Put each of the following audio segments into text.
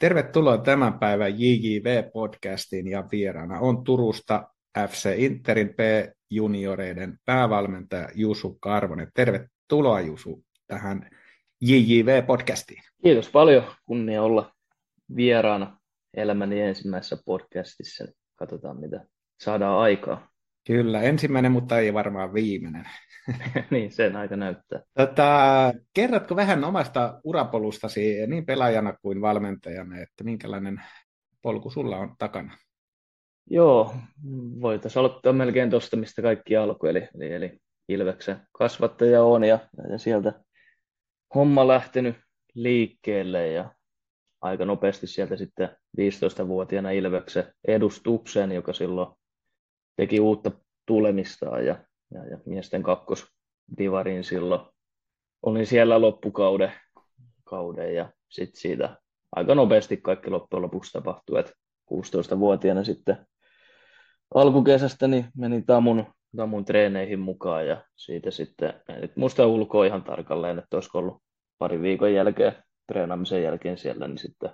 Tervetuloa tämän päivän JJV-podcastiin ja vieraana on Turusta FC Interin B-junioreiden päävalmentaja Jusu Karvonen. Tervetuloa Jusu tähän JJV-podcastiin. Kiitos paljon. Kunnia olla vieraana elämäni ensimmäisessä podcastissa. Katsotaan, mitä saadaan aikaa. Kyllä, ensimmäinen, mutta ei varmaan viimeinen. Niin, sen aika näyttää. Kerrotko vähän omasta urapolustasi niin pelaajana kuin valmentajana, että minkälainen polku sulla on takana? Joo, voitaisiin aloittaa melkein tuosta, mistä kaikki alkoi, eli Ilveksen kasvattaja on ja sieltä homma lähtenyt liikkeelle ja aika nopeasti sieltä sitten 15-vuotiaana Ilveksen edustukseen, joka silloin teki uutta tulemistaan ja miesten kakkosdivariin silloin. Olin siellä loppukauden ja sitten siitä aika nopeasti kaikki loppujen lopuksi tapahtui, että 16-vuotiaana sitten alkukesästä niin menin Tamun treeneihin mukaan ja siitä sitten, en nyt muista ulkoa ihan tarkalleen, että olisiko ollut pari viikon jälkeen, treenaamisen jälkeen siellä, niin sitten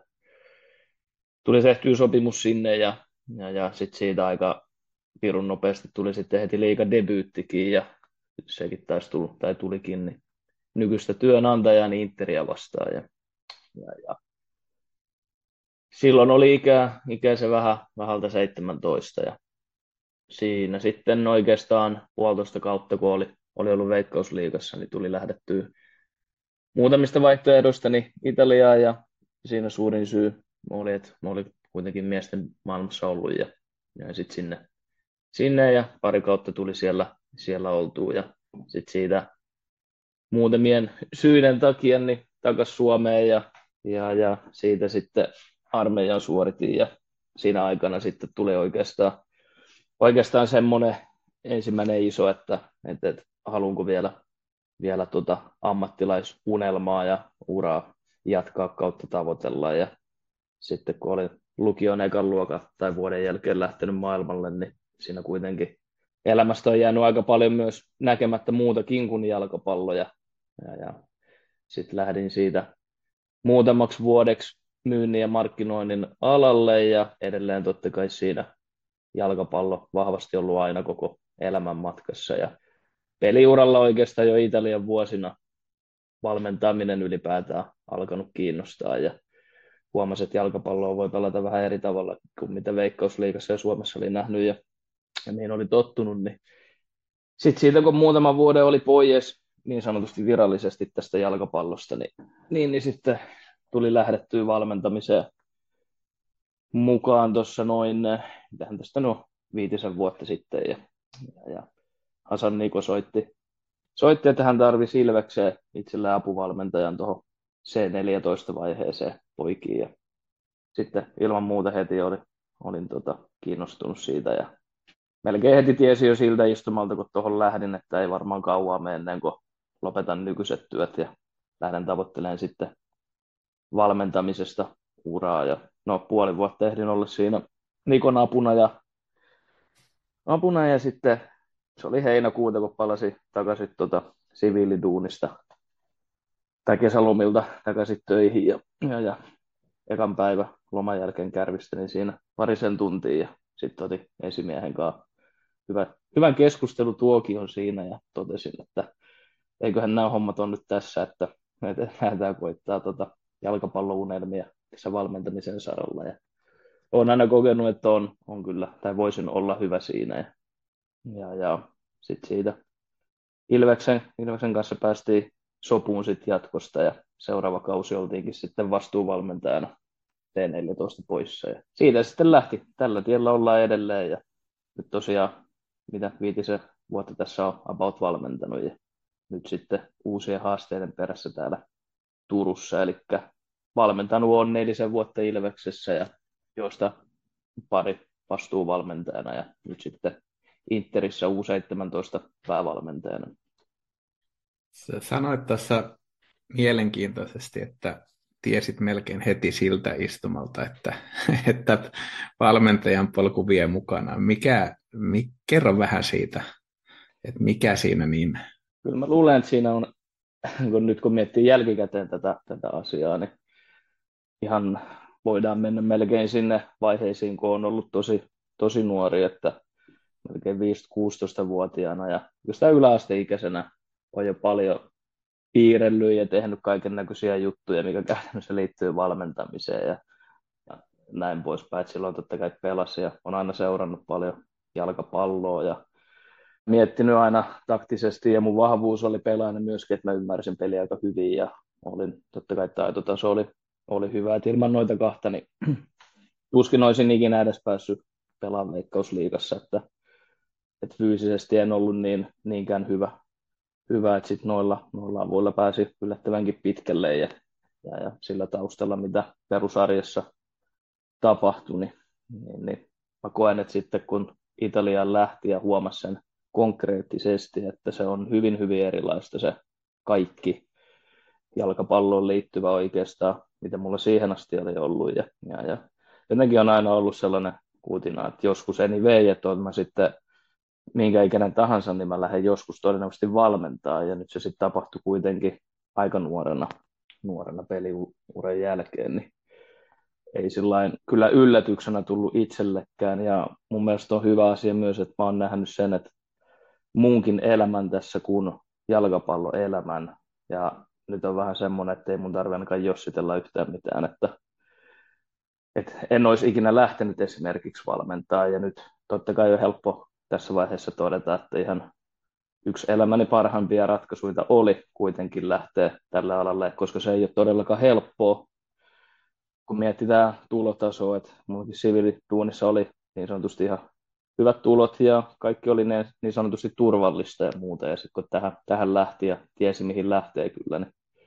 tuli tehtyä sopimus sinne ja sitten siitä aika pirun nopeasti tuli sitten heti liigadebyyttikin ja sekin tulikin niin nykyistä työnantajaa niin Interia vastaan ja silloin oli ikä se vähältä 17 ja siinä sitten oikeastaan puolitoista kautta, kun oli ollut Veikkausliigassa, niin tuli lähdettyä muutamista vaihtoehdoista niin Italiaan ja siinä suurin syy oli, että mä olin kuitenkin miesten maailmassa ollut ja sitten sinne ja pari kautta tuli siellä oltua ja sitten siitä muutamien syiden takia niin takaisin Suomeen ja siitä sitten armeijan suoritin ja siinä aikana sitten tuli oikeastaan semmoinen ensimmäinen iso, että haluanko vielä ammattilaisunelmaa ja uraa jatkaa kautta tavoitella ja sitten kun olin lukion ekan luokan tai vuoden jälkeen lähtenyt maailmalle, niin siinä kuitenkin elämästä on jäänyt aika paljon myös näkemättä muutakin kuin jalkapalloja ja sitten lähdin siitä muutamaksi vuodeksi myynnin ja markkinoinnin alalle ja edelleen totta kai siinä jalkapallo vahvasti ollut aina koko elämän matkassa ja peliuralla oikeastaan jo Italian vuosina valmentaminen ylipäätään alkanut kiinnostaa ja huomasin, että jalkapalloa voi pelata vähän eri tavalla kuin mitä Veikkausliigassa ja Suomessa oli nähnyt ja niin oli tottunut, niin sitten siitä kun muutaman vuoden oli pois niin sanotusti virallisesti tästä jalkapallosta, niin sitten tuli lähdettyä valmentamiseen mukaan tuossa noin, mitähän tästä 5 vuotta sitten ja Hasan Niko soitti, että hän tarvisi Ilvekseen itselleen apuvalmentajan tuohon C14-vaiheeseen poikiin ja sitten ilman muuta heti olin kiinnostunut siitä ja melkein heti tiesi jo siltä istumalta, kun tuohon lähdin, että ei varmaan kauaa mene ennen kuin lopetan nykyiset työt ja lähden tavoittelemaan sitten valmentamisesta uraa ja puoli vuotta ehdin olla siinä Nikon apuna ja sitten se oli heinäkuuta, kun palasi takaisin siviiliduunista tai kesälomilta takaisin töihin ja ekan päivä loman jälkeen kärvistelin siinä parisen tuntia ja sitten otin esimiehen kanssa hyvän keskustelutuokion siinä ja totesin, että eiköhän nämä hommat on nyt tässä, että lähdetään koittaa jalkapallounelmia tässä valmentamisen saralla ja olen aina kokenut, että on kyllä, tai voisin olla hyvä siinä ja sitten siitä Ilveksen kanssa päästiin sopuun sitten jatkosta ja seuraava kausi oltiinkin sitten vastuuvalmentajana T14 poissa ja siitä sitten lähti. Tällä tiellä ollaan edelleen ja nyt tosiaan mitä 5 vuotta tässä on about valmentanut ja nyt sitten uusien haasteiden perässä täällä Turussa, eli valmentanut on 4 vuotta Ilveksessä ja joista pari vastuuvalmentajana ja nyt sitten Interissä U17 päävalmentajana. Sä sanoit tässä mielenkiintoisesti, että tiesit melkein heti siltä istumalta, että valmentajan polku vie mukanaan. Kerro vähän siitä, että mikä siinä niin? Kyllä mä luulen, että siinä on, kun miettii jälkikäteen tätä asiaa, niin ihan voidaan mennä melkein sinne vaiheisiin, kun on ollut tosi nuori, että melkein 15-16-vuotiaana ja jostain yläasteikäisenä on jo paljon piirrellyt ja tehnyt kaiken näköisiä juttuja, mikä käytännössä liittyy valmentamiseen ja näin poispäin. Et silloin totta kai pelasi ja on aina seurannut paljon jalkapalloa ja miettinyt aina taktisesti ja mun vahvuus oli pelaajana myöskin, että mä ymmärsin peliä aika hyvin ja totta kai taitotaso oli hyvä. Et ilman noita kahta niin tuskin olisin ikinä edes päässyt pelaamaan Veikkausliigassa, että fyysisesti en ollut niinkään hyvä että sitten noilla avuilla pääsi yllättävänkin pitkälle ja sillä taustalla, mitä perusarjessa tapahtui, niin mä koen, että sitten kun Italiaan lähti ja huomasi sen konkreettisesti, että se on hyvin, hyvin erilaista se kaikki jalkapalloon liittyvä oikeastaan, mitä mulla siihen asti oli ollut. Ja jotenkin on aina ollut sellainen kuutina, että joskus anyway, että on mä sitten minkä ikäinen tahansa, niin mä lähden joskus todennäköisesti valmentaa, ja nyt se sitten tapahtui kuitenkin aika nuorena peliuran jälkeen, niin ei sillain kyllä yllätyksenä tullut itsellekään, ja mun mielestä on hyvä asia myös, että mä oon nähnyt sen, että muunkin elämän tässä kuin jalkapalloelämän, ja nyt on vähän semmoinen, että ei mun tarvitse ainakaan jossitella yhtään mitään, että en olisi ikinä lähtenyt esimerkiksi valmentaa, ja nyt totta kai on helppo tässä vaiheessa todeta, että ihan yksi elämäni parhaimpia ratkaisuja oli kuitenkin lähteä tälle alalle, koska se ei ole todellakaan helppoa, kun mietitään tulotasoa, että mullakin siviilituunissa oli niin sanotusti ihan hyvät tulot ja kaikki oli niin sanotusti turvallista ja muuta, ja sitten kun tähän lähti ja tiesi mihin lähtee kyllä,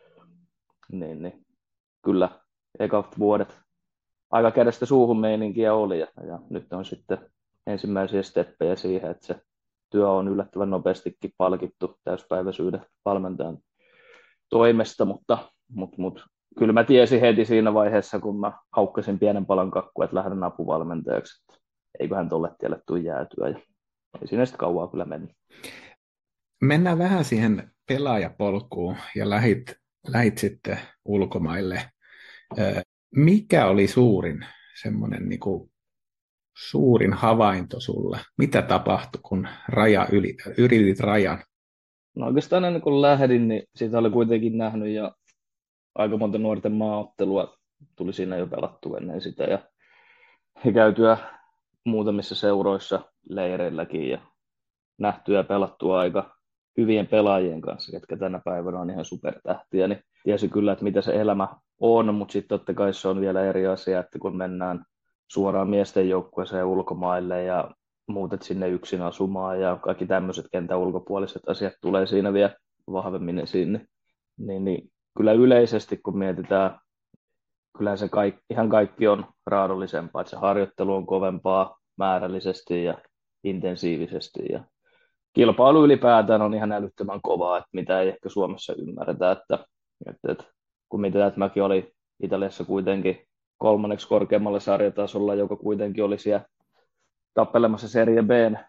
niin kyllä ekat vuodet aika kädestä suuhun meininkiä oli, ja nyt on sitten ensimmäisiä steppejä siihen, että se työ on yllättävän nopeastikin palkittu täyspäiväisyyden valmentajan toimesta, mutta kyllä mä tiesin heti siinä vaiheessa, kun mä haukkasin pienen palan kakkua, että lähden apuvalmentajaksi, että eiköhän tolle tielle tule jäätyä, ja ei siinä sitten kauaa kyllä mennyt. Mennään vähän siihen pelaajapolkuun ja lähit sitten ulkomaille. Mikä oli suurin havainto sulla? Mitä tapahtui, kun ylitit rajan? No oikeastaan ennen kuin lähdin, niin siitä oli kuitenkin nähnyt ja aika monta nuorten maaottelua tuli siinä jo pelattua ennen sitä ja käytyä muutamissa seuroissa leireilläkin ja nähtyä ja pelattua aika hyvien pelaajien kanssa, ketkä tänä päivänä on ihan supertähtiä, niin tiesi kyllä, että mitä se elämä on, mutta sitten totta kai se on vielä eri asia, että kun mennään suoraan miesten joukkueeseen ulkomaille ja muutet sinne yksin asumaan ja kaikki tämmöiset kentän ulkopuoliset asiat tulee siinä vielä vahvemmin esiin, niin kyllä yleisesti kun mietitään, kyllä se ihan kaikki on raadollisempaa, että se harjoittelu on kovempaa määrällisesti ja intensiivisesti ja kilpailu ylipäätään on ihan älyttömän kovaa, että mitä ei ehkä Suomessa ymmärretä, että kun mietitään, että mäkin olin Italiassa kuitenkin 3. korkeammalla sarjatasolla, joka kuitenkin oli siellä tappelemassa Serie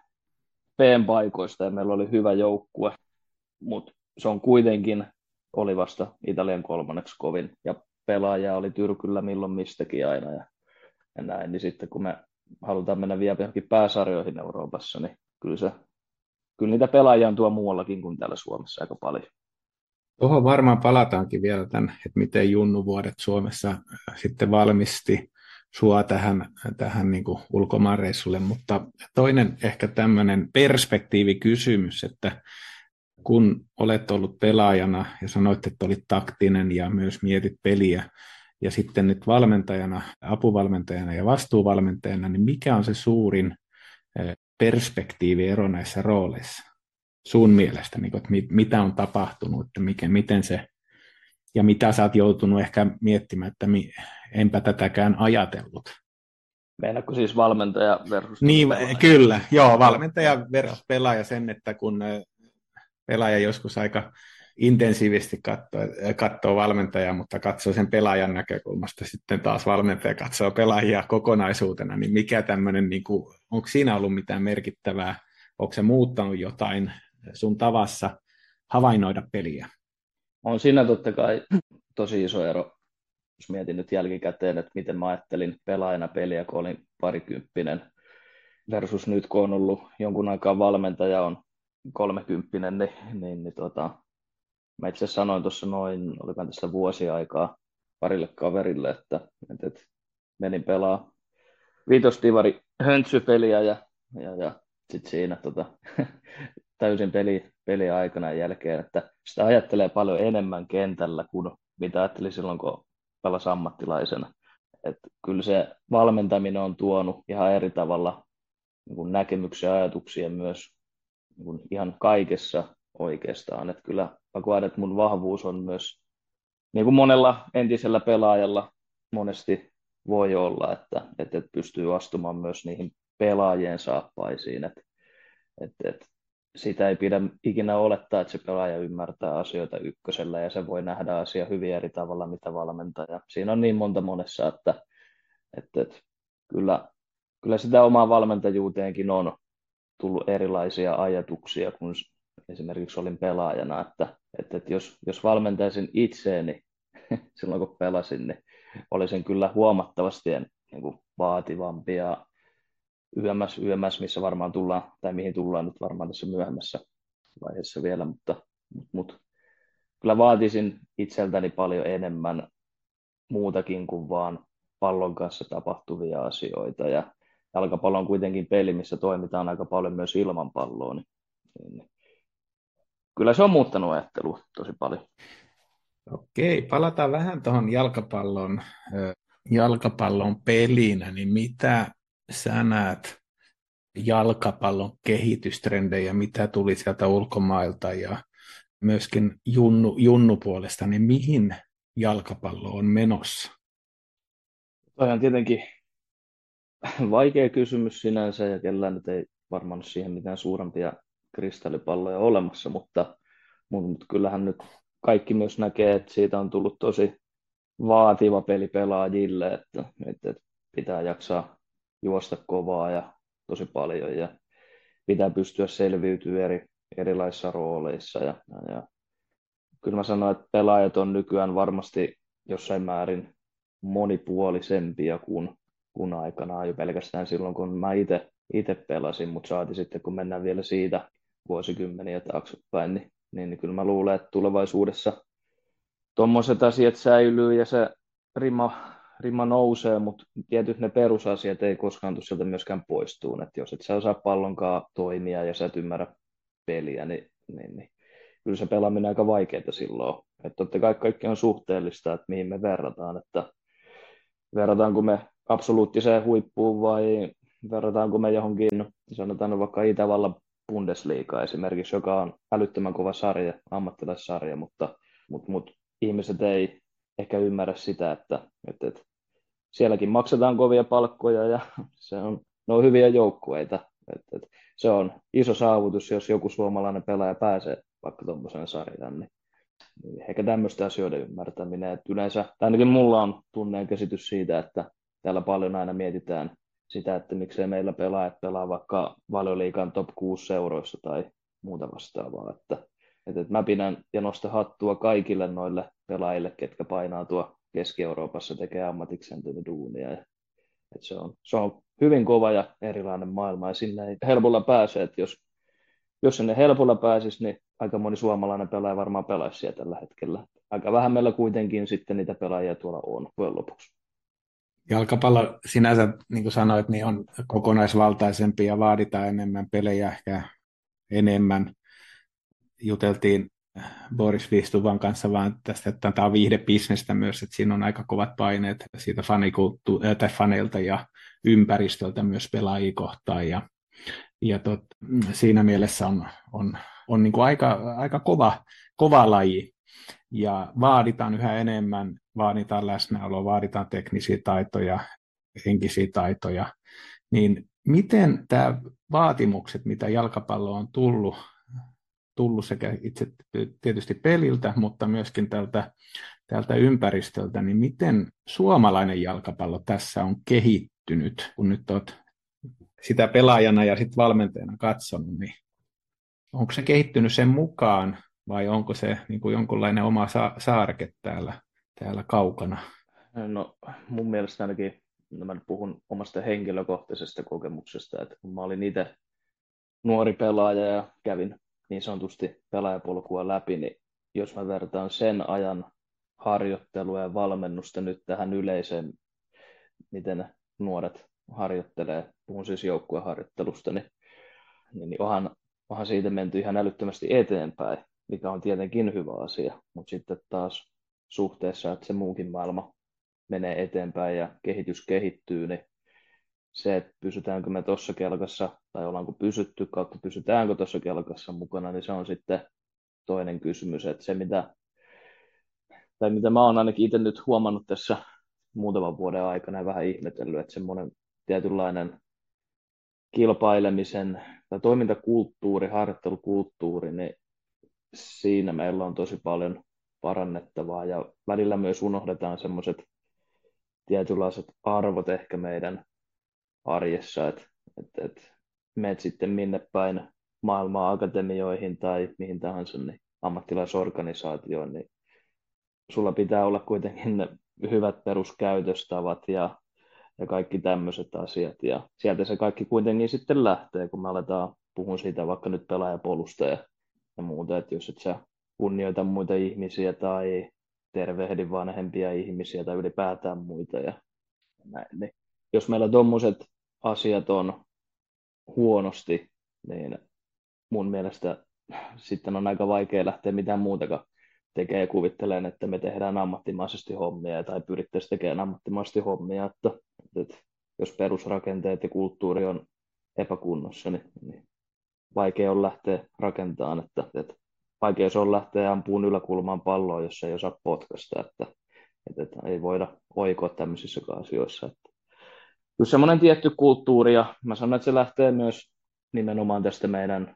B:n paikoista ja meillä oli hyvä joukkue, mutta se on kuitenkin oli vasta Italian 3. kovin ja pelaaja oli tyrkyllä milloin mistäkin aina ja näin, niin sitten kun me halutaan mennä vielä johonkin pääsarjoihin Euroopassa, niin kyllä niitä pelaajia on tuo muuallakin kuin täällä Suomessa aika paljon. Tuohon varmaan palataankin vielä tämän, että miten junnuvuodet Suomessa sitten valmisti sua tähän niin kuin ulkomaanreissulle, mutta toinen ehkä tämmöinen perspektiivikysymys, että kun olet ollut pelaajana ja sanoit, että olit taktinen ja myös mietit peliä, ja sitten nyt valmentajana, apuvalmentajana ja vastuuvalmentajana, niin mikä on se suurin perspektiiviero näissä rooleissa sun mielestä, niin kuin, että mitä on tapahtunut, että miten se, ja mitä sä oot joutunut ehkä miettimään, että enpä tätäkään ajatellut. Meinaatko siis valmentaja versus niin, pelaaja? Kyllä, joo, valmentaja versus pelaaja sen, että kun pelaaja joskus aika intensiivisesti katsoo valmentajaa, mutta katsoo sen pelaajan näkökulmasta, sitten taas valmentaja katsoo pelaajia kokonaisuutena, niin mikä tämmöinen, niin kuin, onko siinä ollut mitään merkittävää, onko se muuttanut jotain sun tavassa havainnoida peliä? On siinä totta kai tosi iso ero jos mietin nyt jälkikäteen, että miten mä ajattelin pelaajana peliä, kun olin parikymppinen, versus nyt, kun on ollut jonkun aikaa valmentaja, on 30, mä itse asiassa sanoin tuossa noin, olikaan tästä vuosia aikaa parille kaverille, että menin pelaa viitosdivari höntsypeliä ja sitten siinä täysin peli aikana jälkeen, että sitä ajattelee paljon enemmän kentällä kuin mitä ajattelin silloin, kun pelasi ammattilaisena. Että kyllä se valmentaminen on tuonut ihan eri tavalla niin kuin näkemyksiä ja ajatuksia myös niin kuin ihan kaikessa oikeastaan. Että kyllä mä koen, että mun vahvuus on myös, niin kuin monella entisellä pelaajalla monesti voi olla, että pystyy astumaan myös niihin pelaajien saappaisiin. Että sitä ei pidä ikinä olettaa, että se pelaaja ymmärtää asioita ykkösellä ja se voi nähdä asia hyvin eri tavalla, mitä valmentaja. Siinä on niin monessa, että kyllä sitä omaa valmentajuuteenkin on tullut erilaisia ajatuksia, kun esimerkiksi olin pelaajana, että jos valmentaisin itseeni silloin kun pelasin, niin olisin kyllä huomattavasti niin kuin vaativampi ja yömässä, missä varmaan tullaan, tai mihin tullaan nyt varmaan tässä myöhemmässä vaiheessa vielä, mutta kyllä vaatisin itseltäni paljon enemmän muutakin kuin vaan pallon kanssa tapahtuvia asioita, ja jalkapallo on kuitenkin peli, missä toimitaan aika paljon myös ilman palloa, niin kyllä se on muuttanut ajattelua tosi paljon. Okei, palataan vähän tuohon jalkapallon pelinä, niin mitä sä näet jalkapallon kehitystrendejä, mitä tuli sieltä ulkomailta ja myöskin junnupuolesta, niin mihin jalkapallo on menossa? Toi on tietenkin vaikea kysymys sinänsä ja kellään nyt ei varmaan ole siihen mitään suurempia kristallipalloja olemassa, mutta kyllähän nyt kaikki myös näkee, että siitä on tullut tosi vaativa peli pelaajille, että pitää jaksaa juosta kovaa ja tosi paljon ja pitää pystyä selviytymään erilaisissa rooleissa. Ja kyllä mä sanoin, että pelaajat on nykyään varmasti jossain määrin monipuolisempia kuin aikanaan jo pelkästään silloin, kun mä itse pelasin, mutta saati sitten, kun mennään vielä siitä vuosikymmeniä taaksepäin, niin kyllä mä luulen, että tulevaisuudessa tuommoiset asiat säilyy ja se rima nousee, mutta tietysti ne perusasiat ei koskaan tule sieltä myöskään poistuun. Että jos et sä osaa pallonkaan toimia ja sä et ymmärrä peliä, niin kyllä se pelaaminen on aika vaikeaa silloin. Että totta kai kaikki on suhteellista, että mihin me verrataan. Että verrataanko me absoluuttiseen huippuun vai verrataanko me johonkin, sanotaan vaikka Itävallan Bundesliga esimerkiksi, joka on älyttömän kova sarja, ammattilaissarja, mutta ihmiset ei ehkä ymmärrä sitä, että sielläkin maksetaan kovia palkkoja ja ne on hyviä joukkueita. Se on iso saavutus, jos joku suomalainen pelaaja pääsee vaikka tuommoiseen sarjaan. Niin ehkä tämmöistä asioiden ymmärtäminen. Että yleensä, tai ainakin mulla on tunne ja käsitys siitä, että täällä paljon aina mietitään sitä, että miksei meillä pelaajat pelaa vaikka Valioliigan top 6 seuroissa tai muuta vastaavaa. Että mä pidän ja nostan hattua kaikille noille pelaajille, ketkä painaa tuo Keski-Euroopassa, tekee ammatikseen tätä duunia. Että se on hyvin kova ja erilainen maailma ja sinne ei helpolla pääse. Että jos sinne helpolla pääsisi, niin aika moni suomalainen pelaaja varmaan pelaisi siellä tällä hetkellä. Aika vähän meillä kuitenkin sitten niitä pelaajia tuolla on lopuksi. Jalkapallo sinänsä, niin kuin sanoit, niin on kokonaisvaltaisempi ja vaaditaan enemmän pelejä, ehkä enemmän. Juteltiin Boris Vistuvan kanssa vaan tästä, että tämä on viihdebisnestä myös, että siinä on aika kovat paineet siitä faneilta ja ympäristöltä myös pelaajia kohtaan. Siinä mielessä on niin kuin aika kova laji ja vaaditaan yhä enemmän, vaaditaan läsnäoloa, vaaditaan teknisiä taitoja, henkisiä taitoja, niin miten tämä vaatimukset, mitä jalkapallo on tullut sekä itse tietysti peliltä, mutta myöskin tältä ympäristöltä, niin miten suomalainen jalkapallo tässä on kehittynyt, kun nyt olet sitä pelaajana ja sitten valmentajana katsonut, niin onko se kehittynyt sen mukaan vai onko se niin kuin jonkunlainen oma saareke täällä kaukana? No mun mielestä ainakin, no mä nyt puhun omasta henkilökohtaisesta kokemuksesta, että kun mä olin itse nuori pelaaja ja kävin niin sanotusti pelaajapolkua läpi, niin jos mä vertaan sen ajan harjoittelua ja valmennusta nyt tähän yleiseen, miten nuoret harjoittelee, puhun siis joukkueharjoittelusta, niin onhan siitä menty ihan älyttömästi eteenpäin, mikä on tietenkin hyvä asia, mutta sitten taas suhteessa, että se muukin maailma menee eteenpäin ja kehitys kehittyy, niin se, että pysytäänkö me tuossa kelkassa tai ollaanko pysytty kautta pysytäänkö tuossa kelkassa mukana, niin se on sitten toinen kysymys. Että se, mitä mä oon ainakin itse nyt huomannut tässä muutaman vuoden aikana ja vähän ihmetellyt, että semmoinen tietynlainen kilpailemisen tai toimintakulttuuri, harjoittelukulttuuri, niin siinä meillä on tosi paljon parannettavaa ja välillä myös unohdetaan semmoiset tietynlaiset arvot ehkä meidän arjessa, että menet sitten minne päin maailmaa akatemioihin tai mihin tahansa niin ammattilaisorganisaatioon, niin sulla pitää olla kuitenkin ne hyvät peruskäytöstavat ja kaikki tämmöiset asiat. Ja sieltä se kaikki kuitenkin sitten lähtee, kun me aletaan puhua siitä vaikka nyt pelaajapolusta ja muuta, että jos et sä kunnioita muita ihmisiä tai tervehdi vanhempia ihmisiä tai ylipäätään muita ja näin, niin jos meillä tuommoiset asiat on huonosti, niin mun mielestä sitten on aika vaikea lähteä mitään muutakaan tekemään ja kuvittelen, että me tehdään ammattimaisesti hommia tai pyrittäisiin tekemään ammattimaisesti hommia, että jos perusrakenteet ja kulttuuri on epäkunnossa, niin vaikea on lähteä rakentamaan, että vaikea se on lähteä ampuun yläkulmaan palloa, jos ei osaa potkasta, että ei voida oikoa tämmöisissä asioissa. Kyllä semmoinen tietty kulttuuri, ja mä sanon, että se lähtee myös nimenomaan tästä meidän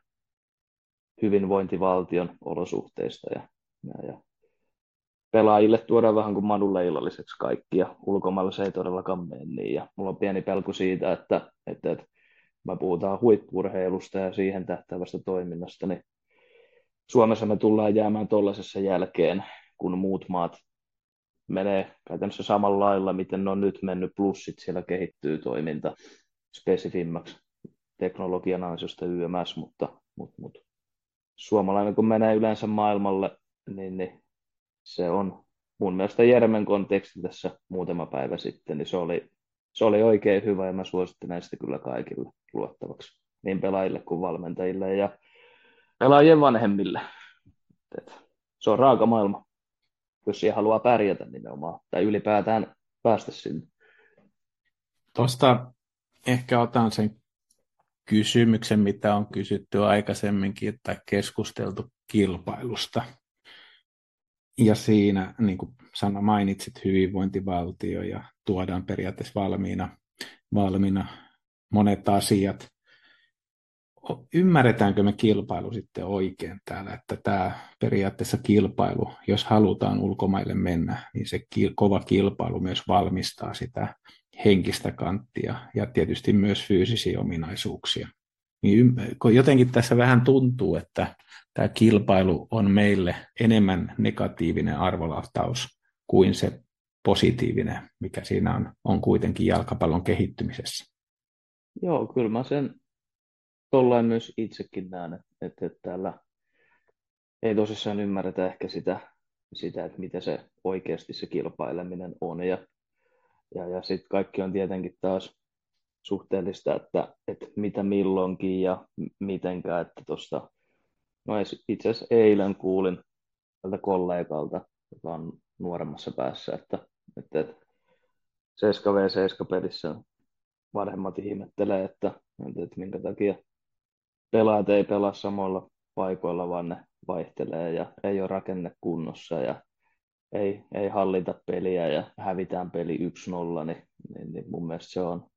hyvinvointivaltion olosuhteista, ja pelaajille tuodaan vähän kuin madulle illalliseksi kaikki, ja ulkomailla se ei todellakaan mene niin, ja mulla on pieni pelko siitä, että me puhutaan huippu-urheilusta ja siihen tähtäävästä toiminnasta, niin Suomessa me tullaan jäämään tuollaisessa jälkeen, kun muut maat menee käytännössä samalla lailla, miten ne on nyt mennyt, plus sit siellä kehittyy toiminta spesifimmäksi teknologian ansiosta YMS, mutta suomalainen kun menee yleensä maailmalle, niin se on mun mielestä Jermen konteksti tässä muutama päivä sitten, niin se oli oikein hyvä ja mä suosittelen sitä kyllä kaikille luottavaksi, niin pelaajille kuin valmentajille ja pelaajien vanhemmille. Et se on raaka maailma, jos siihen haluaa pärjätä nimenomaan tai ylipäätään päästä sinne. Tuosta ehkä otan sen kysymyksen, mitä on kysytty aikaisemminkin tai keskusteltu kilpailusta. Ja siinä, niin kuin Sanna mainitsit, hyvinvointivaltio ja tuodaan periaatteessa valmiina monet asiat. Ymmärretäänkö me kilpailu sitten oikein täällä, että tämä periaatteessa kilpailu, jos halutaan ulkomaille mennä, niin se kova kilpailu myös valmistaa sitä henkistä kanttia ja tietysti myös fyysisiä ominaisuuksia. Niin jotenkin tässä vähän tuntuu, että tämä kilpailu on meille enemmän negatiivinen arvolataus kuin se positiivinen, mikä siinä on kuitenkin jalkapallon kehittymisessä. Joo, kyllä mä sen tollain myös itsekin näen, että täällä ei tosissaan ymmärretä ehkä sitä, että mitä se oikeasti se kilpaileminen on. Ja sitten kaikki on tietenkin taas suhteellista, että mitä milloinkin ja mitenkään. Että tosta, no itse asiassa eilen kuulin tältä kollegalta, joka on nuoremmassa päässä, että 7v7-pelissä vanhemmat ihmettelee, että minkä takia pelaajat ei pelaa samoilla paikoilla, vaan ne vaihtelee ja ei ole rakenne kunnossa ja ei hallita peliä ja hävitään peli 1-0, niin mun mielestä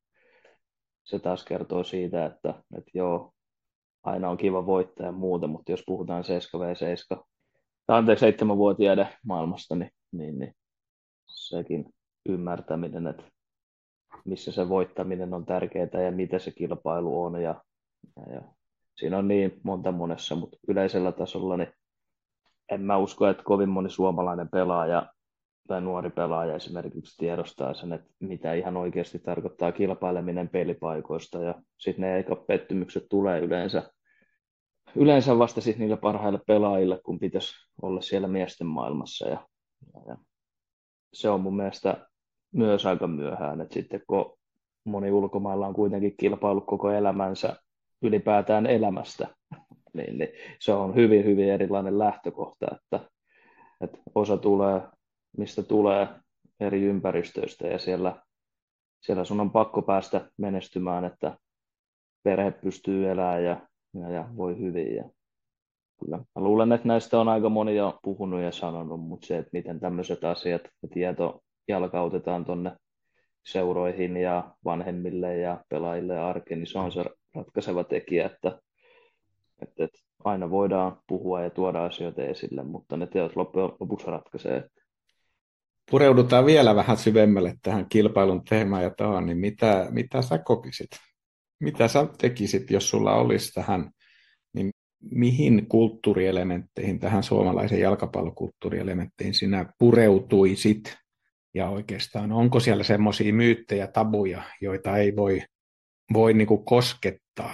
se taas kertoo siitä, että joo, aina on kiva voittaa ja muuta, mutta jos puhutaan 7v7, tai anteeksi 7-vuotiaiden maailmasta, niin sekin ymmärtäminen, että missä se voittaminen on tärkeää ja mitä se kilpailu on ja siinä on niin monessa, mutta yleisellä tasolla niin en mä usko, että kovin moni suomalainen pelaaja tai nuori pelaaja esimerkiksi tiedostaa sen, että mitä ihan oikeasti tarkoittaa kilpaileminen pelipaikoista, ja sitten ne eka pettymykset tulee yleensä vasta sitten niille parhaille pelaajille, kun pitäisi olla siellä miesten maailmassa, ja se on mun mielestä myös aika myöhään, että sitten kun moni ulkomailla on kuitenkin kilpaillut koko elämänsä ylipäätään elämästä, niin se on hyvin, hyvin erilainen lähtökohta, että osa tulee, mistä tulee eri ympäristöistä, ja siellä sun on pakko päästä menestymään, että perhe pystyy elämään ja voi hyvin. Ja kyllä. Mä luulen, että näistä on aika moni jo puhunut ja sanonut, mutta se, että miten tämmöiset asiat ja tieto jalkautetaan tuonne seuroihin ja vanhemmille ja pelaajille ja arkeen, niin se on se ratkaiseva tekijä, että aina voidaan puhua ja tuoda asioita esille, mutta ne teot loppujen lopuksi ratkaisee. Pureudutaan vielä vähän syvemmälle tähän kilpailun teemaan ja tavan, niin mitä sä kokisit? Mitä sä tekisit, jos sulla olisi tähän, niin mihin kulttuurielementteihin, tähän suomalaisen jalkapallokulttuurielementteihin sinä pureutuisit? Ja oikeastaan, onko siellä semmoisia myyttejä, tabuja, joita ei voi niin kuin koskettaa?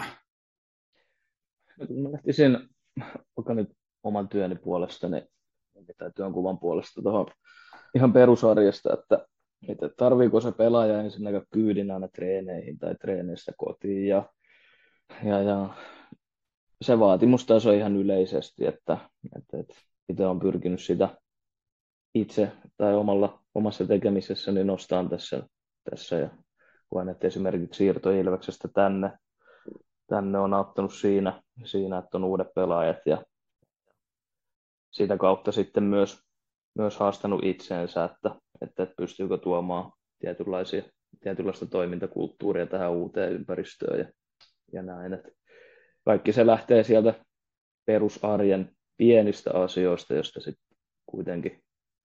Mä lähtisin vaikka nyt oman työni puolesta niin, tai työnkuvan puolesta tuohon ihan perusarjesta, että tarviiko se pelaaja ensinnäkin kyydin aina treeneihin tai treeneistä kotiin ja se vaatimustaso ihan yleisesti, että itse olen pyrkinyt sitä itse tai omassa tekemisessäni nostaan tässä ja koen, että esimerkiksi siirto Ilveksestä tänne on auttanut siinä, että on uudet pelaajat ja sitä kautta sitten myös haastanut itseensä, että pystyykö tuomaan tietynlaista toimintakulttuuria tähän uuteen ympäristöön ja näin. Että kaikki se lähtee sieltä perusarjen pienistä asioista, josta sitten kuitenkin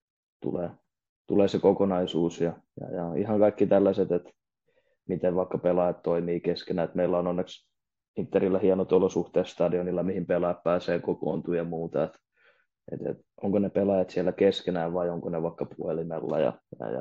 tulee se kokonaisuus ja ihan kaikki tällaiset, että miten vaikka pelaajat toimii keskenään. Että meillä on onneksi Interillä hienot olosuhteet stadionilla, mihin pelaajat pääsee kokoontumaan ja muuta. Että onko ne pelaajat siellä keskenään vai onko ne vaikka puhelimella. Ja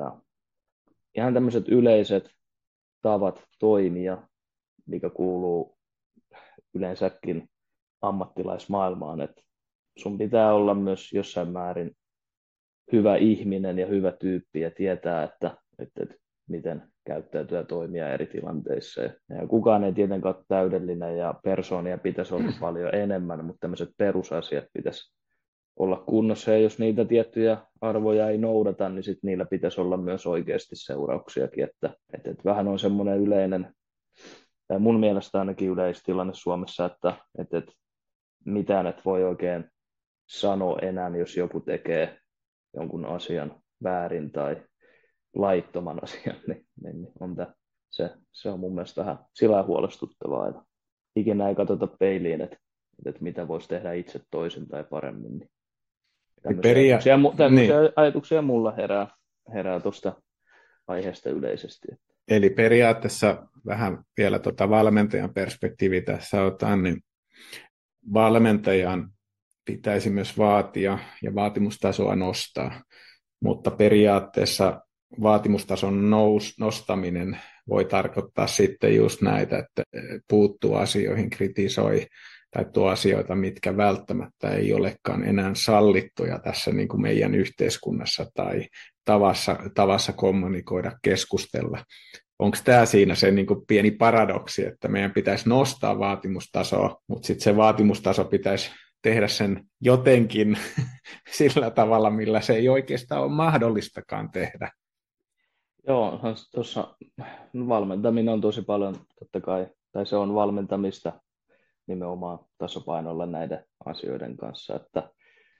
ihan tämmöiset yleiset tavat toimia, mikä kuuluu yleensäkin ammattilaismaailmaan. Että sun pitää olla myös jossain määrin hyvä ihminen ja hyvä tyyppi ja tietää, että miten käyttäytyä ja toimia eri tilanteissa. Ja kukaan ei tietenkään ole täydellinen ja persoonia pitäisi olla paljon enemmän, mutta tämmöiset perusasiat pitäisi olla kunnossa ja jos niitä tiettyjä arvoja ei noudata, niin sit niillä pitäisi olla myös oikeasti seurauksiakin, että vähän on semmoinen yleinen, tai mun mielestä ainakin yleistilanne Suomessa, että mitään et voi oikein sanoa enää, jos joku tekee jonkun asian väärin tai laittoman asian, niin on se on mun mielestä vähän sillä huolestuttavaa, että ikinä ei katsota peiliin, että mitä voisi tehdä itse toisin tai paremmin. Niin tämmöisiä Niin. ajatuksia mulla herää tuosta aiheesta yleisesti. Eli periaatteessa vähän vielä valmentajan perspektiivi tässä otan, niin valmentajan pitäisi myös vaatia ja vaatimustasoa nostaa, mutta periaatteessa vaatimustason nostaminen voi tarkoittaa sitten just näitä, että puuttuu asioihin, kritisoi tai tuo asioita, mitkä välttämättä ei olekaan enää sallittuja tässä niin kuin meidän yhteiskunnassa tai tavassa kommunikoida, keskustella. Onko tämä siinä se niin kuin pieni paradoksi, että meidän pitäisi nostaa vaatimustasoa, mutta sitten se vaatimustaso pitäisi tehdä sen jotenkin sillä tavalla, millä se ei oikeastaan ole mahdollistakaan tehdä. Joo, tuossa valmentaminen on tosi paljon, totta kai, tai se on valmentamista nimenomaan tasapainolla näiden asioiden kanssa, että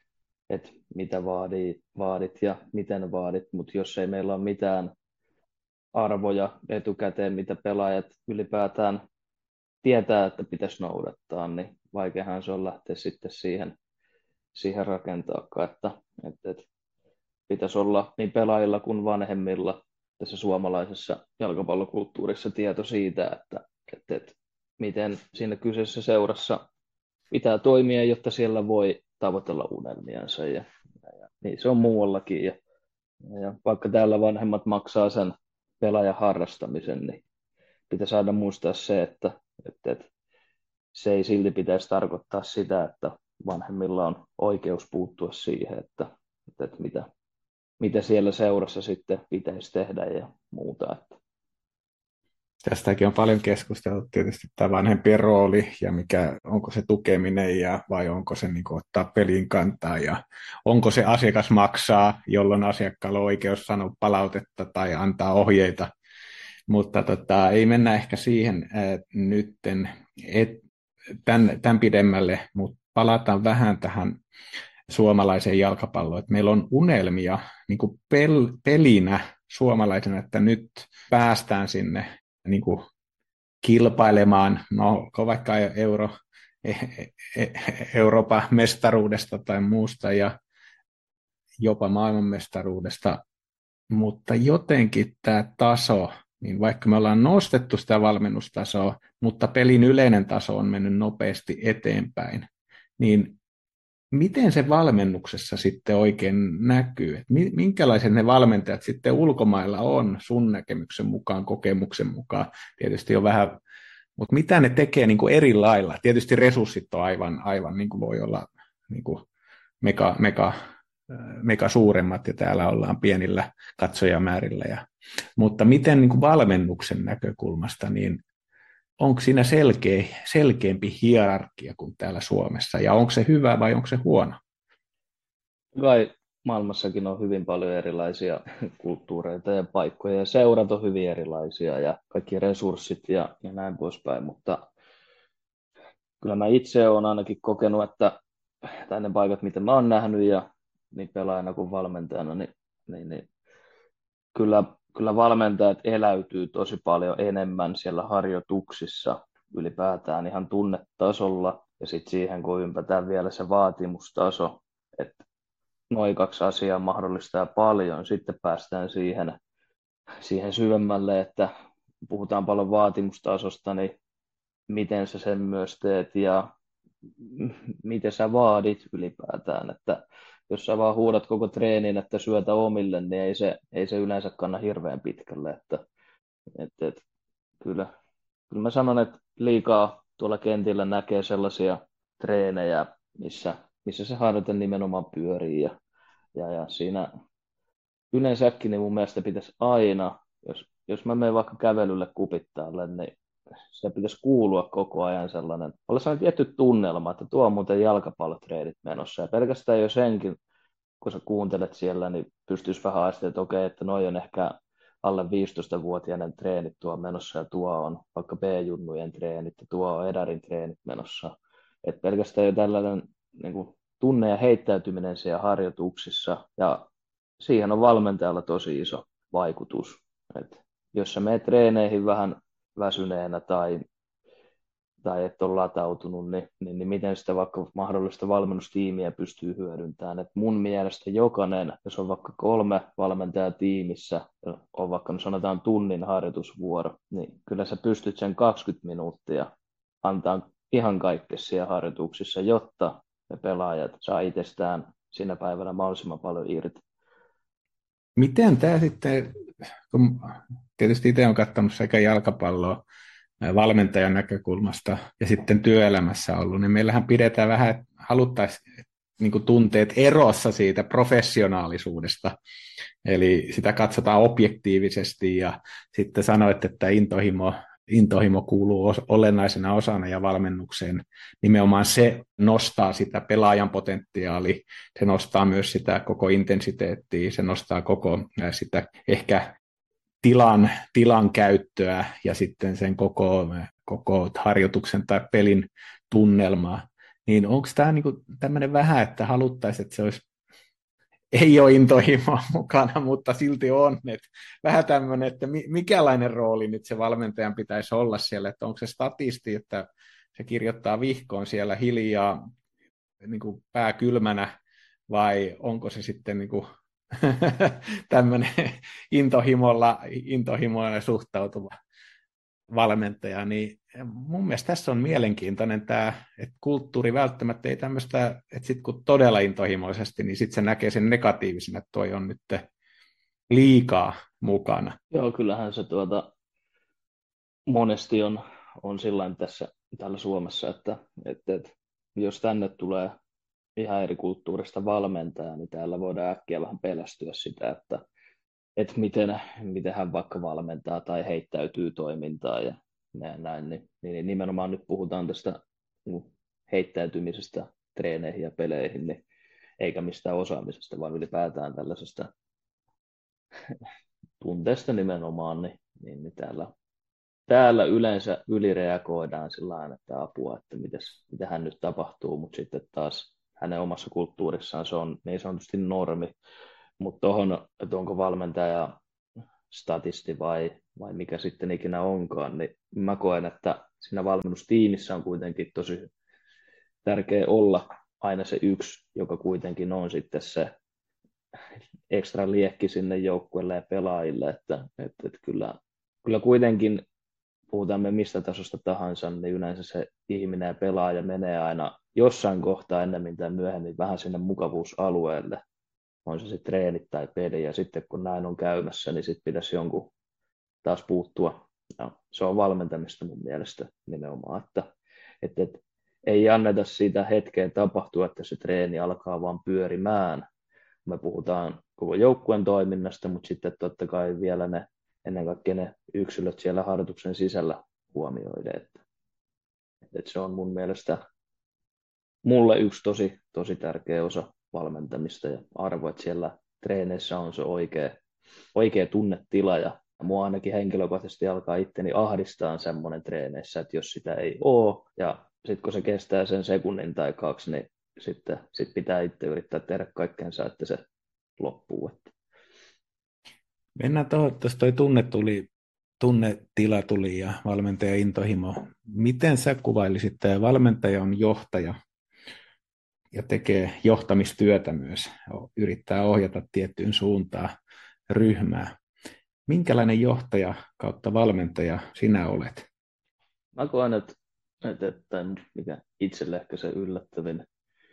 mitä vaadit ja miten vaadit, mutta jos ei meillä ole mitään arvoja etukäteen, mitä pelaajat ylipäätään tietää, että pitäisi noudattaa, niin vaikeahan se on lähteä sitten siihen rakentaakaan, että pitäisi olla niin pelaajilla kuin vanhemmilla tässä suomalaisessa jalkapallokulttuurissa tieto siitä, että miten siinä kyseisessä seurassa pitää toimia, jotta siellä voi tavoitella unelmiansa. Ja niin se on muuallakin. Ja Ja vaikka täällä vanhemmat maksaa sen pelaajan harrastamisen, niin pitää saada muistaa se, että se ei silti pitäisi tarkoittaa sitä, että vanhemmilla on oikeus puuttua siihen, että mitä siellä seurassa sitten pitäisi tehdä ja muuta. Tästäkin on paljon keskusteltu tietysti tämä vanhempien rooli ja mikä, onko se tukeminen vai onko se niin kuin ottaa pelin kantaa ja onko se asiakas maksaa, jolloin asiakkaalla on oikeus sanoa palautetta tai antaa ohjeita. Mutta ei mennä ehkä siihen nytten tämän pidemmälle, mutta palataan vähän tähän suomalaiseen jalkapalloon. Että meillä on unelmia niin kuin pelinä suomalaisena, että nyt päästään sinne niin kuin kilpailemaan, no vaikka Euroopan mestaruudesta tai muusta ja jopa maailmanmestaruudesta, mutta jotenkin tämä taso, niin vaikka me ollaan nostettu sitä valmennustasoa, mutta pelin yleinen taso on mennyt nopeasti eteenpäin, niin miten se valmennuksessa sitten oikein näkyy? Et minkälaiset ne valmentajat sitten ulkomailla on sun näkemyksen mukaan, kokemuksen mukaan? Tietysti on vähän, mutta mitä ne tekee niin kuin eri lailla? Tietysti resurssit on aivan niin kuin voi olla niin kuin mega suuremmat ja täällä ollaan pienillä katsojamäärillä. Mutta miten niin kuin valmennuksen näkökulmasta, niin onko siinä selkeämpi hierarkia kuin täällä Suomessa, ja onko se hyvä vai onko se huono? Kai maailmassakin on hyvin paljon erilaisia kulttuureita ja paikkoja, ja seurat on hyvin erilaisia, ja kaikki resurssit ja näin poispäin, mutta kyllä mä itse olen ainakin kokenut, että tai ne paikat, mitä mä oon nähnyt, ja niin pelaajana kuin valmentajana, niin kyllä valmentajat eläytyy tosi paljon enemmän siellä harjoituksissa ylipäätään ihan tunnetasolla, ja sitten siihen kun ympätään vielä se vaatimustaso, että noin kaksi asiaa mahdollistaa paljon, sitten päästään siihen syvemmälle, että puhutaan paljon vaatimustasosta, niin miten sä sen myös teet ja miten sä vaadit ylipäätään, että jos sä vaan huudat koko treenin, että syötä omille, niin ei se yleensä kanna hirveän pitkälle, että kyllä mä sanon, että liikaa tuolla kentillä näkee sellaisia treenejä, missä se harjoite nimenomaan pyörii ja siinä yleensäkin niin mun mielestä pitäisi aina, jos mä menen vaikka kävelylle kupittaalle, niin se pitäisi kuulua koko ajan olla sellainen tietty tunnelma, että tuo on muuten jalkapallotreenit menossa. Ja pelkästään jo senkin, kun sä kuuntelet siellä, niin pystyisi vähän aistimaan, että okei, että noi on ehkä alle 15-vuotiaiden treenit tuo menossa ja tuo on vaikka B-junnujen treenit ja tuo on Edarin treenit menossa. Et pelkästään jo tällainen niin kuin tunne ja heittäytyminen siellä harjoituksissa ja siihen on valmentajalla tosi iso vaikutus. Et jos sä menet treeneihin vähän väsyneenä tai et ole latautunut, niin miten sitä vaikka mahdollista valmennustiimiä pystyy hyödyntämään. Et mun mielestä jokainen, jos on vaikka 3 valmentajaa tiimissä, on vaikka sanotaan tunnin harjoitusvuoro, niin kyllä sä pystyt sen 20 minuuttia antaa ihan kaikkea siellä harjoituksissa, jotta ne pelaajat saa itsestään sinä päivänä mahdollisimman paljon irti. Miten tämä sitten, kun tietysti itse olen katsonut sekä jalkapalloa valmentajan näkökulmasta ja sitten työelämässä ollut, niin meillähän pidetään vähän, haluttaisiin niin kuin tunteet erossa siitä professionaalisuudesta. Eli sitä katsotaan objektiivisesti ja sitten sanoit, että intohimo kuuluu olennaisena osana ja valmennukseen. Nimenomaan se nostaa sitä pelaajan potentiaalia, se nostaa myös sitä koko intensiteettiä, se nostaa koko sitä ehkä tilan käyttöä ja sitten sen koko harjoituksen tai pelin tunnelmaa. Niin onko tämä niinku tämmöinen vähän, että haluttaisiin, että se olisi, ei ole intohimoa mukana, mutta silti on. Että vähän tämmöinen, että mikälainen rooli nyt se valmentajan pitäisi olla siellä, että onko se statisti, että se kirjoittaa vihkoon siellä hiljaa niin kuin pää kylmänä, vai onko se sitten niin kuin tämmöinen intohimoilla suhtautuva valmentaja, niin mun mielestä tässä on mielenkiintoinen tämä, että kulttuuri välttämättä ei tämmöistä, että sitten kun todella intohimoisesti, niin sitten se näkee sen negatiivisena, että toi on nyt liikaa mukana. Joo, kyllähän se monesti on sillain tässä täällä Suomessa, että jos tänne tulee ihan eri kulttuurista valmentaja, niin täällä voidaan äkkiä vähän pelästyä sitä, että miten hän vaikka valmentaa tai heittäytyy toimintaan ja näin. Niin nimenomaan nyt puhutaan tästä heittäytymisestä treeneihin ja peleihin, niin eikä mistään osaamisesta, vaan ylipäätään tällaisesta tunteesta nimenomaan, niin täällä yleensä ylireagoidaan sillä lailla, että apua, että mitä hän nyt tapahtuu, mutta sitten taas hänen omassa kulttuurissaan se on niin sanotusti normi, mutta tuohon, että onko valmentaja statisti vai mikä sitten ikinä onkaan, niin mä koen, että siinä valmennustiimissä on kuitenkin tosi tärkeä olla aina se yksi, joka kuitenkin on sitten se ekstra liekki sinne joukkueelle ja pelaajille, että kyllä kuitenkin puhutaan me mistä tasosta tahansa, niin yleensä se ihminen ja pelaaja menee aina jossain kohtaa ennemmin tai myöhemmin vähän sinne mukavuusalueelle, on se sitten treenit tai peli, ja sitten kun näin on käymässä, niin sitten pitäisi jonkun taas puuttua, ja se on valmentamista mun mielestä nimenomaan, että ei anneta siitä hetkeen tapahtua, että se treeni alkaa vaan pyörimään, me puhutaan koko joukkueen toiminnasta, mutta sitten totta kai vielä ennen kaikkea ne yksilöt siellä harjoituksen sisällä huomioiden. Että se on mun mielestä mulle yksi tosi tärkeä osa valmentamista ja arvo, että siellä treeneissä on se oikea tunnetila ja mua ainakin henkilökohtaisesti alkaa itteni ahdistaa semmoinen treeneissä, että jos sitä ei ole ja sitten kun se kestää sen sekunnin tai kaksi, niin sitten pitää itse yrittää tehdä kaikkeensa, että se loppuu. Mennään tuohon, jos toi tunnetila tuli ja valmentajan intohimo. Miten sä kuvailisit, että valmentaja on johtaja ja tekee johtamistyötä myös, yrittää ohjata tiettyyn suuntaan ryhmää. Minkälainen johtaja kautta valmentaja sinä olet? Mä koen, että mikä itselle ehkä se yllättävin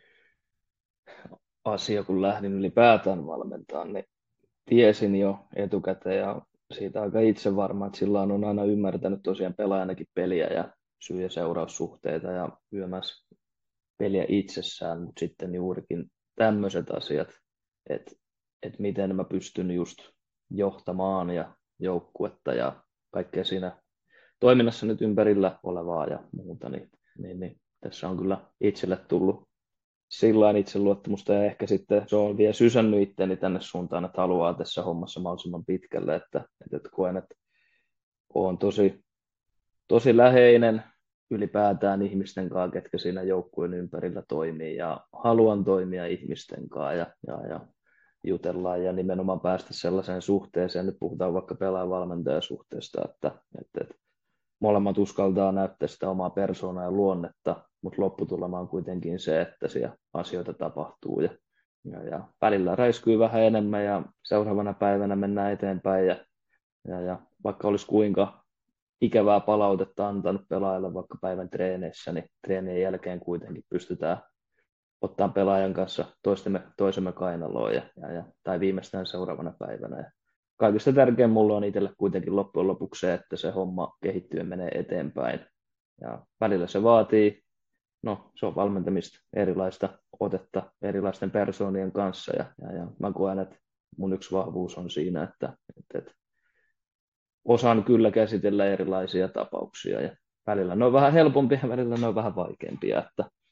asia, kun lähdin ylipäätään valmentamaan, niin tiesin jo etukäteen ja siitä aika itse varma, että silloin on aina ymmärtänyt tosiaan pelaajanakin peliä ja syy- ja seuraussuhteita ja myös peliä itsessään, mutta sitten juurikin tämmöiset asiat, että miten mä pystyn just johtamaan ja joukkuetta ja kaikkea siinä toiminnassa nyt ympärillä olevaa ja muuta, niin tässä on kyllä itselle tullut sillain itseluottamusta ja ehkä sitten se on vielä sysännyt itteeni tänne suuntaan, että haluaa tässä hommassa mahdollisimman pitkälle, että koen, että olen tosi läheinen ylipäätään ihmisten kanssa, ketkä siinä joukkueen ympärillä toimii ja haluan toimia ihmisten kanssa ja jutellaan ja nimenomaan päästä sellaiseen suhteeseen, nyt puhutaan vaikka pelaaja-valmentajasuhteesta, että molemmat uskaltaa näyttää sitä omaa persoonaa ja luonnetta, mutta lopputulema on kuitenkin se, että siellä asioita tapahtuu ja välillä räiskyy vähän enemmän ja seuraavana päivänä mennään eteenpäin ja vaikka olisi kuinka ikävää palautetta antanut pelaajille vaikka päivän treeneissä, niin treenien jälkeen kuitenkin pystytään ottaa pelaajan kanssa toisemme kainaloon tai viimeistään seuraavana päivänä. Ja kaikista tärkein mulle on itselle kuitenkin loppujen lopuksi se, että se homma kehittyy ja menee eteenpäin. Ja välillä se vaatii, se on valmentamista, erilaista otetta erilaisten persoonien kanssa. Ja mä koen, että mun yksi vahvuus on siinä, että osaan kyllä käsitellä erilaisia tapauksia. Ja välillä ne on vähän helpompia ja välillä ne on vähän vaikeampia.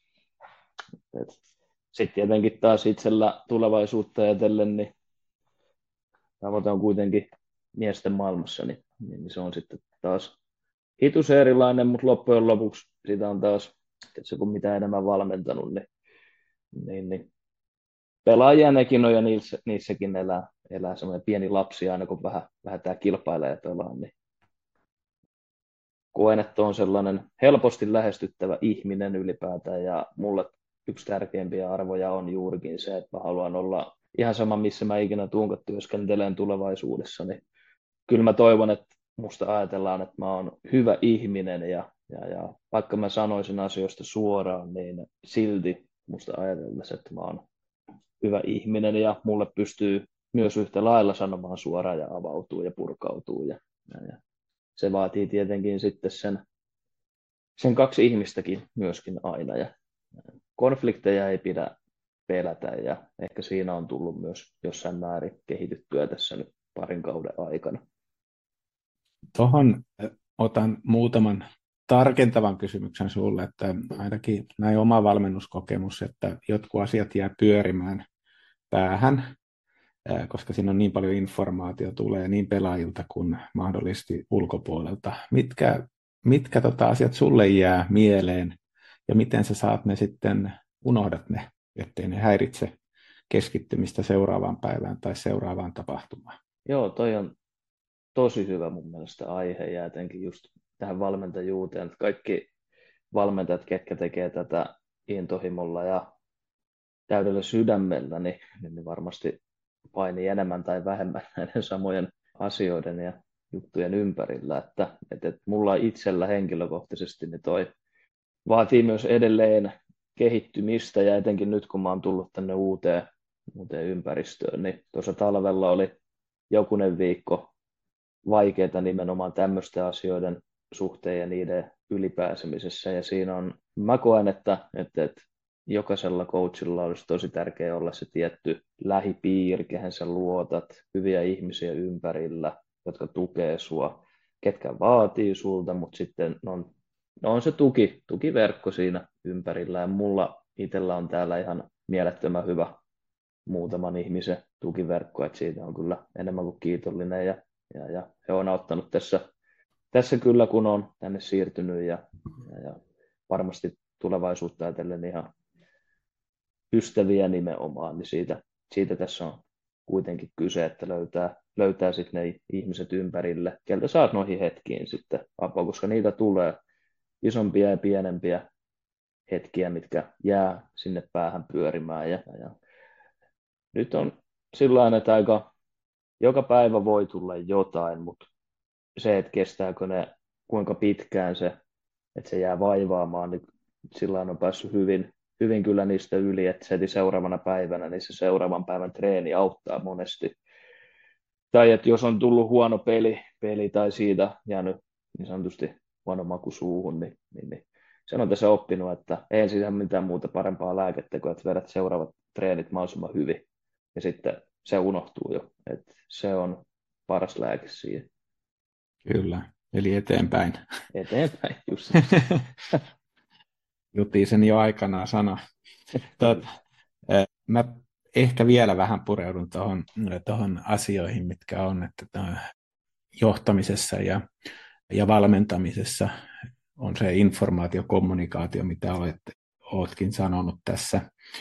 Sitten tietenkin taas itsellä tulevaisuutta ajatellen, niin tavoite on kuitenkin miesten maailmassa, niin se on sitten taas hitusen erilainen, mutta loppujen lopuksi siitä on taas, että kun mitä enemmän valmentanut, niin pelaajia nekin on ja niissäkin elää semmoinen pieni lapsi aina, kun vähän tämä kilpailee ja pelaa, niin koen, että on sellainen helposti lähestyttävä ihminen ylipäätään ja mulle yksi tärkeimpiä arvoja on juurikin se, että mä haluan olla ihan sama, missä mä ikinä tuunkaan työskenteleen tulevaisuudessa, niin kyllä mä toivon, että musta ajatellaan, että mä oon hyvä ihminen ja vaikka mä sanoisin asioista suoraan, niin silti musta ajatellaan, että mä oon hyvä ihminen ja mulle pystyy myös yhtä lailla sanomaan suoraan ja avautuu ja purkautuu. Ja se vaatii tietenkin sitten sen kaksi ihmistäkin myöskin aina. Ja konflikteja ei pidä pelätä ja ehkä siinä on tullut myös jossain määrin kehityttyä tässä nyt parin kauden aikana. Tuohon otan muutaman tarkentavan kysymyksen sulle, että ainakin näin oma valmennuskokemus, että jotkut asiat jää pyörimään päähän, koska siinä on niin paljon informaatiota tulee niin pelaajilta kuin mahdollisesti ulkopuolelta. Mitkä asiat sulle jää mieleen ja miten sä saat ne sitten, unohdat ne, ettei ne häiritse keskittymistä seuraavaan päivään tai seuraavaan tapahtumaan? Joo, toi on tosi hyvä mun mielestä aihe ja etenkin just tähän valmentajuuteen, että kaikki valmentajat, ketkä tekee tätä intohimolla ja täydellä sydämellä, niin varmasti painii enemmän tai vähemmän näiden samojen asioiden ja juttujen ympärillä, että mulla itsellä henkilökohtaisesti niin toi vaatii myös edelleen kehittymistä ja etenkin nyt kun mä oon tullut tänne uuteen ympäristöön, niin tuossa talvella oli jokunen viikko vaikeaa nimenomaan tämmöisten asioiden suhteen ja niiden ylipääsemisessä ja siinä on, mä koen, että jokaisella coachilla olisi tosi tärkeää olla se tietty lähipiiri, kehen sä luotat, hyviä ihmisiä ympärillä, jotka tukee sua, ketkä vaatii sulta, mutta sitten on se tukiverkko siinä ympärillä. Ja mulla itsellä on täällä ihan mielettömän hyvä muutaman ihmisen tukiverkko, että siitä on kyllä enemmän kuin kiitollinen ja he on auttanut tässä kyllä, kun on tänne siirtynyt ja varmasti tulevaisuutta ajatellen ihan ystäviä nimenomaan, niin siitä tässä on kuitenkin kyse, että löytää sitten ne ihmiset ympärille, keltä saat noihin hetkiin sitten apua, koska niitä tulee isompia ja pienempiä hetkiä, mitkä jää sinne päähän pyörimään. Ja nyt on sillä että aika joka päivä voi tulla jotain, mutta se, että kestääkö ne, kuinka pitkään että se jää vaivaamaan, niin sillä on päässyt hyvin kyllä niistä yli, että se seuraavana päivänä, niin se seuraavan päivän treeni auttaa monesti. Tai että jos on tullut huono peli tai siitä jäänyt niin sanotusti huono maku suuhun, niin sen on tässä oppinut, että ei siis mitään muuta parempaa lääkettä kuin, että vedät seuraavat treenit mahdollisimman hyvin. Ja sitten se unohtuu jo. Että se on paras lääke siihen. Kyllä, eli eteenpäin. Eteenpäin, just. Jutin sen jo aikanaan sana. Mä ehkä vielä vähän pureudun tuohon asioihin, mitkä on, että johtamisessa ja valmentamisessa on se informaatiokommunikaatio, mitä oletkin sanonut tässä.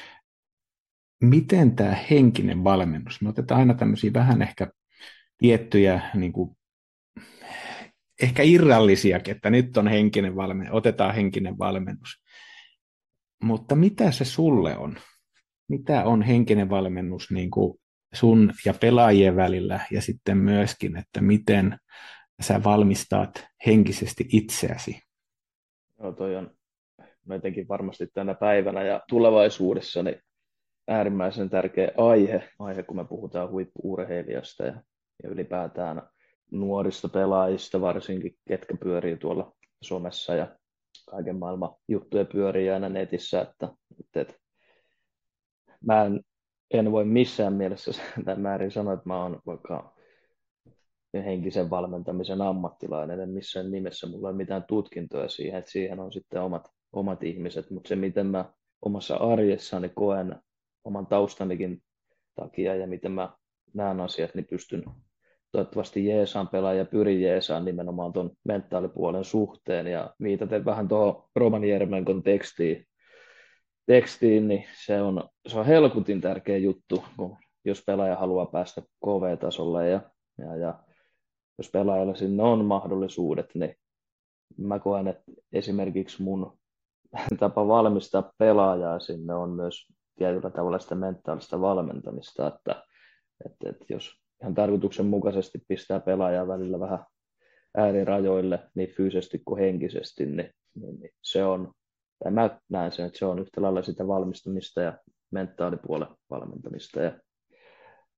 Miten tämä henkinen valmennus? Me otetaan aina tämmöisiä vähän ehkä tiettyjä, niin kuin, ehkä irrallisiakin, että nyt on otetaan henkinen valmennus. Mutta mitä se sulle on? Mitä on henkinen valmennus niin kuin sun ja pelaajien välillä ja sitten myöskin, että miten sä valmistat henkisesti itseäsi? No toi on jotenkin varmasti tänä päivänä ja tulevaisuudessa niin äärimmäisen tärkeä aihe, kun me puhutaan huippu-urheilijasta ja ylipäätään nuorista pelaajista, varsinkin ketkä pyörii tuolla somessa ja kaiken maailman juttuja pyörii aina netissä, että mä en voi missään mielessä tai määrin sanoa, että mä oon vaikka henkisen valmentamisen ammattilainen, en missään nimessä mulla ei ole mitään tutkintoja siihen, että siihen on sitten omat ihmiset, mutta se miten mä omassa arjessani koen oman taustanikin takia ja miten mä näen asiat, niin pystyn toivottavasti jeesaan pelaaja ja pyrin jeesaan nimenomaan tuon mentaalipuolen suhteen ja viitaten vähän tuohon Roman Jermenkon tekstiin, niin se on helkutin tärkeä juttu, jos pelaaja haluaa päästä KV-tasolle ja jos pelaajalla sinne on mahdollisuudet, niin mä koen, että esimerkiksi mun tapa valmistaa pelaajaa sinne on myös tietyllä tavalla sitä mentaalista valmentamista, että jos ihan tarkoituksenmukaisesti pistää pelaajaa välillä vähän äärirajoille niin fyysisesti kuin henkisesti, niin se on, tai mä näen sen, että se on yhtä lailla sitä valmistamista ja mentaalipuolen valmentamista. Ja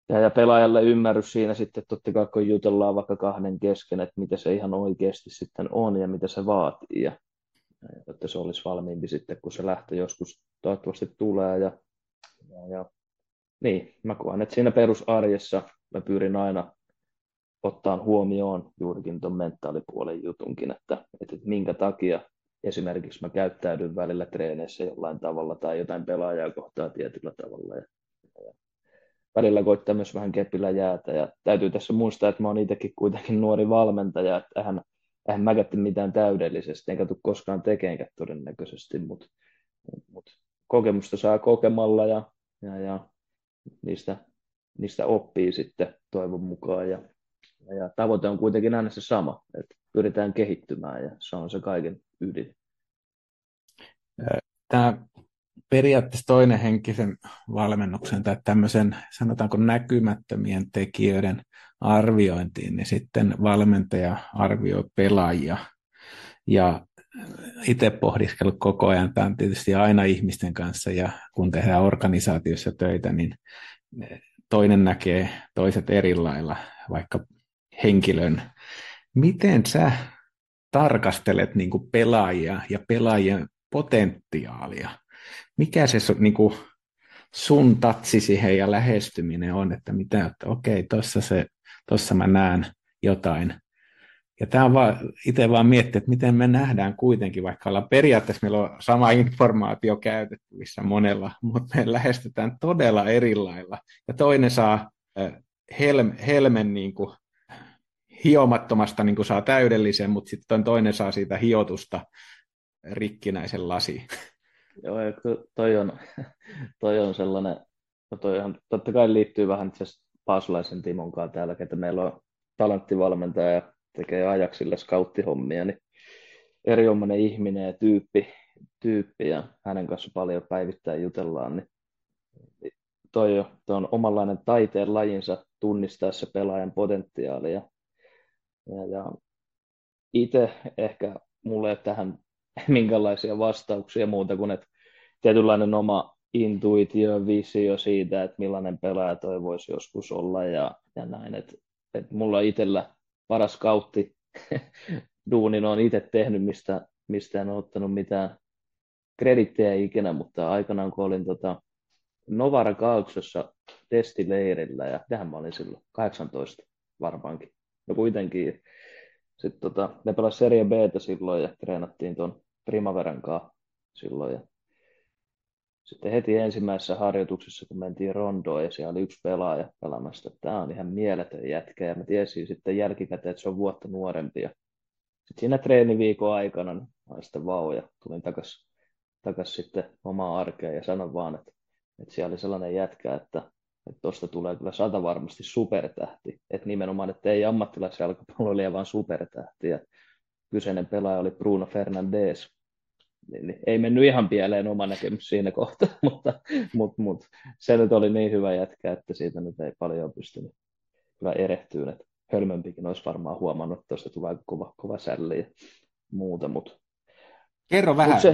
ja pelaajalle ymmärrys siinä sitten, totta kai kun jutellaan vaikka kahden kesken, että mitä se ihan oikeasti sitten on ja mitä se vaatii, ja että se olisi valmiimpi sitten, kun se lähtö joskus toivottavasti tulee. Ja niin, mä koen, että siinä perusarjessa mä pyrin aina ottaa huomioon juurikin tuon mentaalipuolen jutunkin, että minkä takia esimerkiksi mä käyttäydyn välillä treeneissä jollain tavalla tai jotain pelaajaa kohtaa tietyllä tavalla. Ja välillä koittaa myös vähän kepillä jäätä. Ja täytyy tässä muistaa, että mä oon itsekin kuitenkin nuori valmentaja, että eihän mä mitään täydellisesti, enkä tule koskaan tekeenkään todennäköisesti, mutta kokemusta saa kokemalla ja niistä oppii sitten toivon mukaan. Ja tavoite on kuitenkin aina se sama, että pyritään kehittymään ja se on se kaiken ydin. Tämä periaatteessa toinen henkisen valmennuksen tai tämmöisen, sanotaanko näkymättömien tekijöiden arviointiin, niin sitten valmentaja arvioi pelaajia. Ja itse pohdiskellut koko ajan, tämä on tietysti aina ihmisten kanssa, ja kun tehdään organisaatiossa töitä, niin toinen näkee toiset eri lailla, vaikka henkilön. Miten sä tarkastelet niin kuin pelaajia ja pelaajien potentiaalia? Mikä se niin kuin sun tatsi siihen ja lähestyminen on, että mitä, että okei, tuossa mä näen jotain. Ja tämä on itse vaan miettiä, että miten me nähdään kuitenkin, vaikka ollaan periaatteessa meillä on sama informaatio käytettävissä monella, mutta me lähestytään todella eri lailla. Ja toinen saa helmen niin kuin hiomattomasta niin kuin saa täydellisen, mutta sitten toinen saa siitä hiotusta rikkinäisen lasi. Joo, ja toi on sellainen, no toihan totta kai liittyy vähän itse asiassa Paasulaisen Timon kanssa täällä, että meillä on talenttivalmentaja ja tekee Ajaxille scouttihommia, niin erinomainen ihminen ja tyyppi ja hänen kanssa paljon päivittäin jutellaan, niin toi on omanlainen taiteen lajinsa tunnistaa se pelaajan potentiaali ja itse ehkä mulle ei ole tähän minkälaisia vastauksia muuta kuin, että tietynlainen oma intuitio, visio siitä, että millainen pelaaja toi voisi joskus olla ja näin, että mulla itsellä paras kautti duunin on itse tehnyt, mistä en ole ottanut mitään kredittejä ikinä, mutta aikanaan kun olin Novara Kauksossa testileirillä, ja tähän mä olin silloin 18 varmaankin, no kuitenkin. Sitten ne pelasivat Serie B:tä silloin ja treenattiin tuon Primaveran kanssa silloin. Ja sitten heti ensimmäisessä harjoituksessa, kun mentiin rondoon ja siellä oli yksi pelaaja pelaamassa, että tämä on ihan mieletön jätkä. Ja mä tiesin sitten jälkikäteen, että se on vuotta nuorempi. Ja sitten siinä treeniviikon aikana niin mä sitten vau ja tulin takas sitten omaan arkeen ja sanoin vaan, että siellä oli sellainen jätkä, että tuosta tulee kyllä 100 varmasti supertähti. Että nimenomaan, että ei ammattilaisjalkapalloilija, vaan supertähti. Ja kyseinen pelaaja oli Bruno Fernandes. Niin ei mennyt ihan pieleen oma näkemys siinä kohtaa, mutta se nyt oli niin hyvä jätkä, että siitä nyt ei paljon pystynyt kyllä erehtyä. Että hölmömpikin olisi varmaan huomannut, että tuosta tulee kova sälli ja muuta. Kerro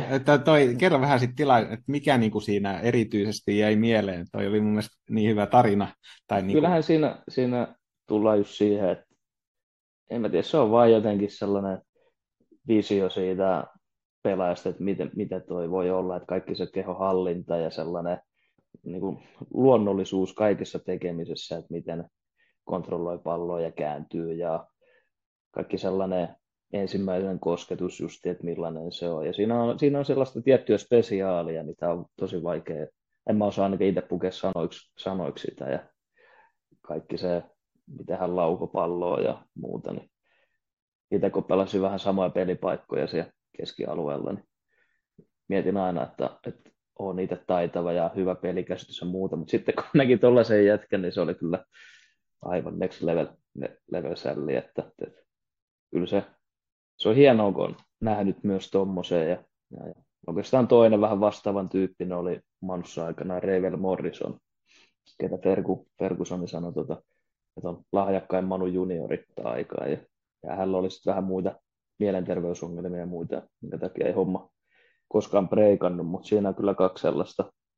vähän siitä että mikä niin kuin siinä erityisesti jäi mieleen. Toi oli mun mielestä niin hyvä tarina. Tai niin kyllähän siinä tullaan just siihen, että en mä tiedä, se on vaan jotenkin sellainen visio siitä pelaajasta, että miten toi voi olla, että kaikki se kehohallinta ja sellainen niin kuin luonnollisuus kaikessa tekemisessä, että miten kontrolloi palloa ja kääntyy ja kaikki sellainen ensimmäinen kosketus just, että millainen se on. Ja siinä on sellaista tiettyä spesiaalia, mitä on tosi vaikea. En mä osaa ainakin itse pukea sanoiksi sitä ja kaikki se, miten hän laukoi palloa ja muuta. Niin itse kun pelasin vähän samoja pelipaikkoja siellä keskialueella, niin mietin aina, että olen itse taitava ja hyvä pelikäsitys ja muuta, mutta sitten kun näki tuollaisen jätkän, niin se oli kyllä aivan next level sälli, että kyllä se on hienoa, kun on nähnyt myös tuommoiseen ja oikeastaan toinen vähän vastaavan tyyppinen oli Manussa aikanaan Revel Morrison, ketä Fergusoni sanoi, että on lahjakkain Manu juniori aikaa ja hänellä oli sitten vähän muita mielenterveysongelmia ja muita, minkä takia ei homma koskaan breikannut, mutta siinä on kyllä kaksi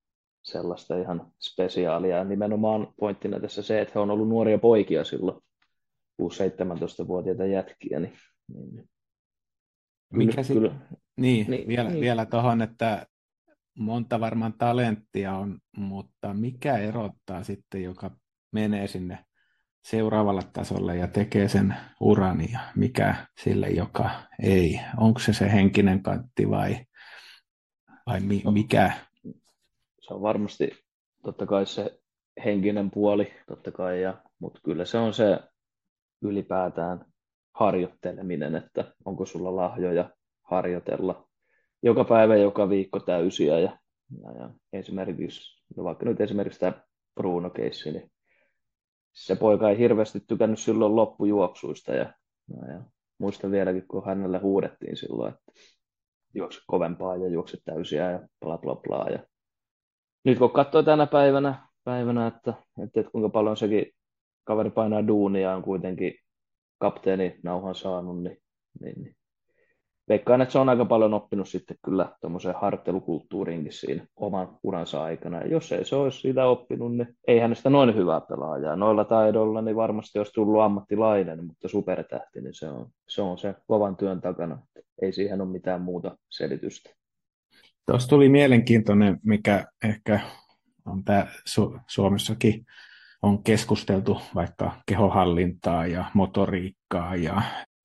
sellaista ihan spesiaalia. Ja nimenomaan pointtina tässä se, että he on ollut nuoria poikia silloin, 6-17-vuotiaita jätkiä, niin kyllä, Mikä sitten, kyllä, niin, niin. vielä tuohon, että monta varmaan talenttia on, mutta mikä erottaa sitten, joka menee sinne seuraavalle tasolle ja tekee sen uran ja mikä sille, joka ei? Onko se henkinen kantti vai No, mikä? se on varmasti totta kai se henkinen puoli, totta kai, mutta kyllä se on se ylipäätään harjoitteleminen, että onko sulla lahjoja harjoitella joka päivä, joka viikko täysiä ja esimerkiksi, no vaikka nyt esimerkiksi tämä Bruno-keissi, niin se poika ei hirveästi tykännyt silloin loppujuoksuista ja muistan vieläkin, kun hänelle huudettiin silloin, että juokse kovempaa ja juokse täysiä ja bla bla bla. Ja nyt kun katsoo tänä päivänä että kuinka paljon sekin kaveri painaa duunia on kuitenkin kapteeni nauhan saanut, niin veikkaan, että se on aika paljon oppinut sitten kyllä tuommoiseen harjoittelukulttuuriinkin siinä oman uransa aikana. Ja jos ei se olisi siitä oppinut, niin ei hänestä noin hyvää pelaajaa. Noilla taidoilla niin varmasti olisi tullut ammattilainen, mutta supertähti, niin se on se kovan työn takana. Ei siihen ole mitään muuta selitystä. Tuossa tuli mielenkiintoinen, mikä ehkä on tämä Suomessakin on keskusteltu vaikka kehohallintaa ja motoriikkaa ja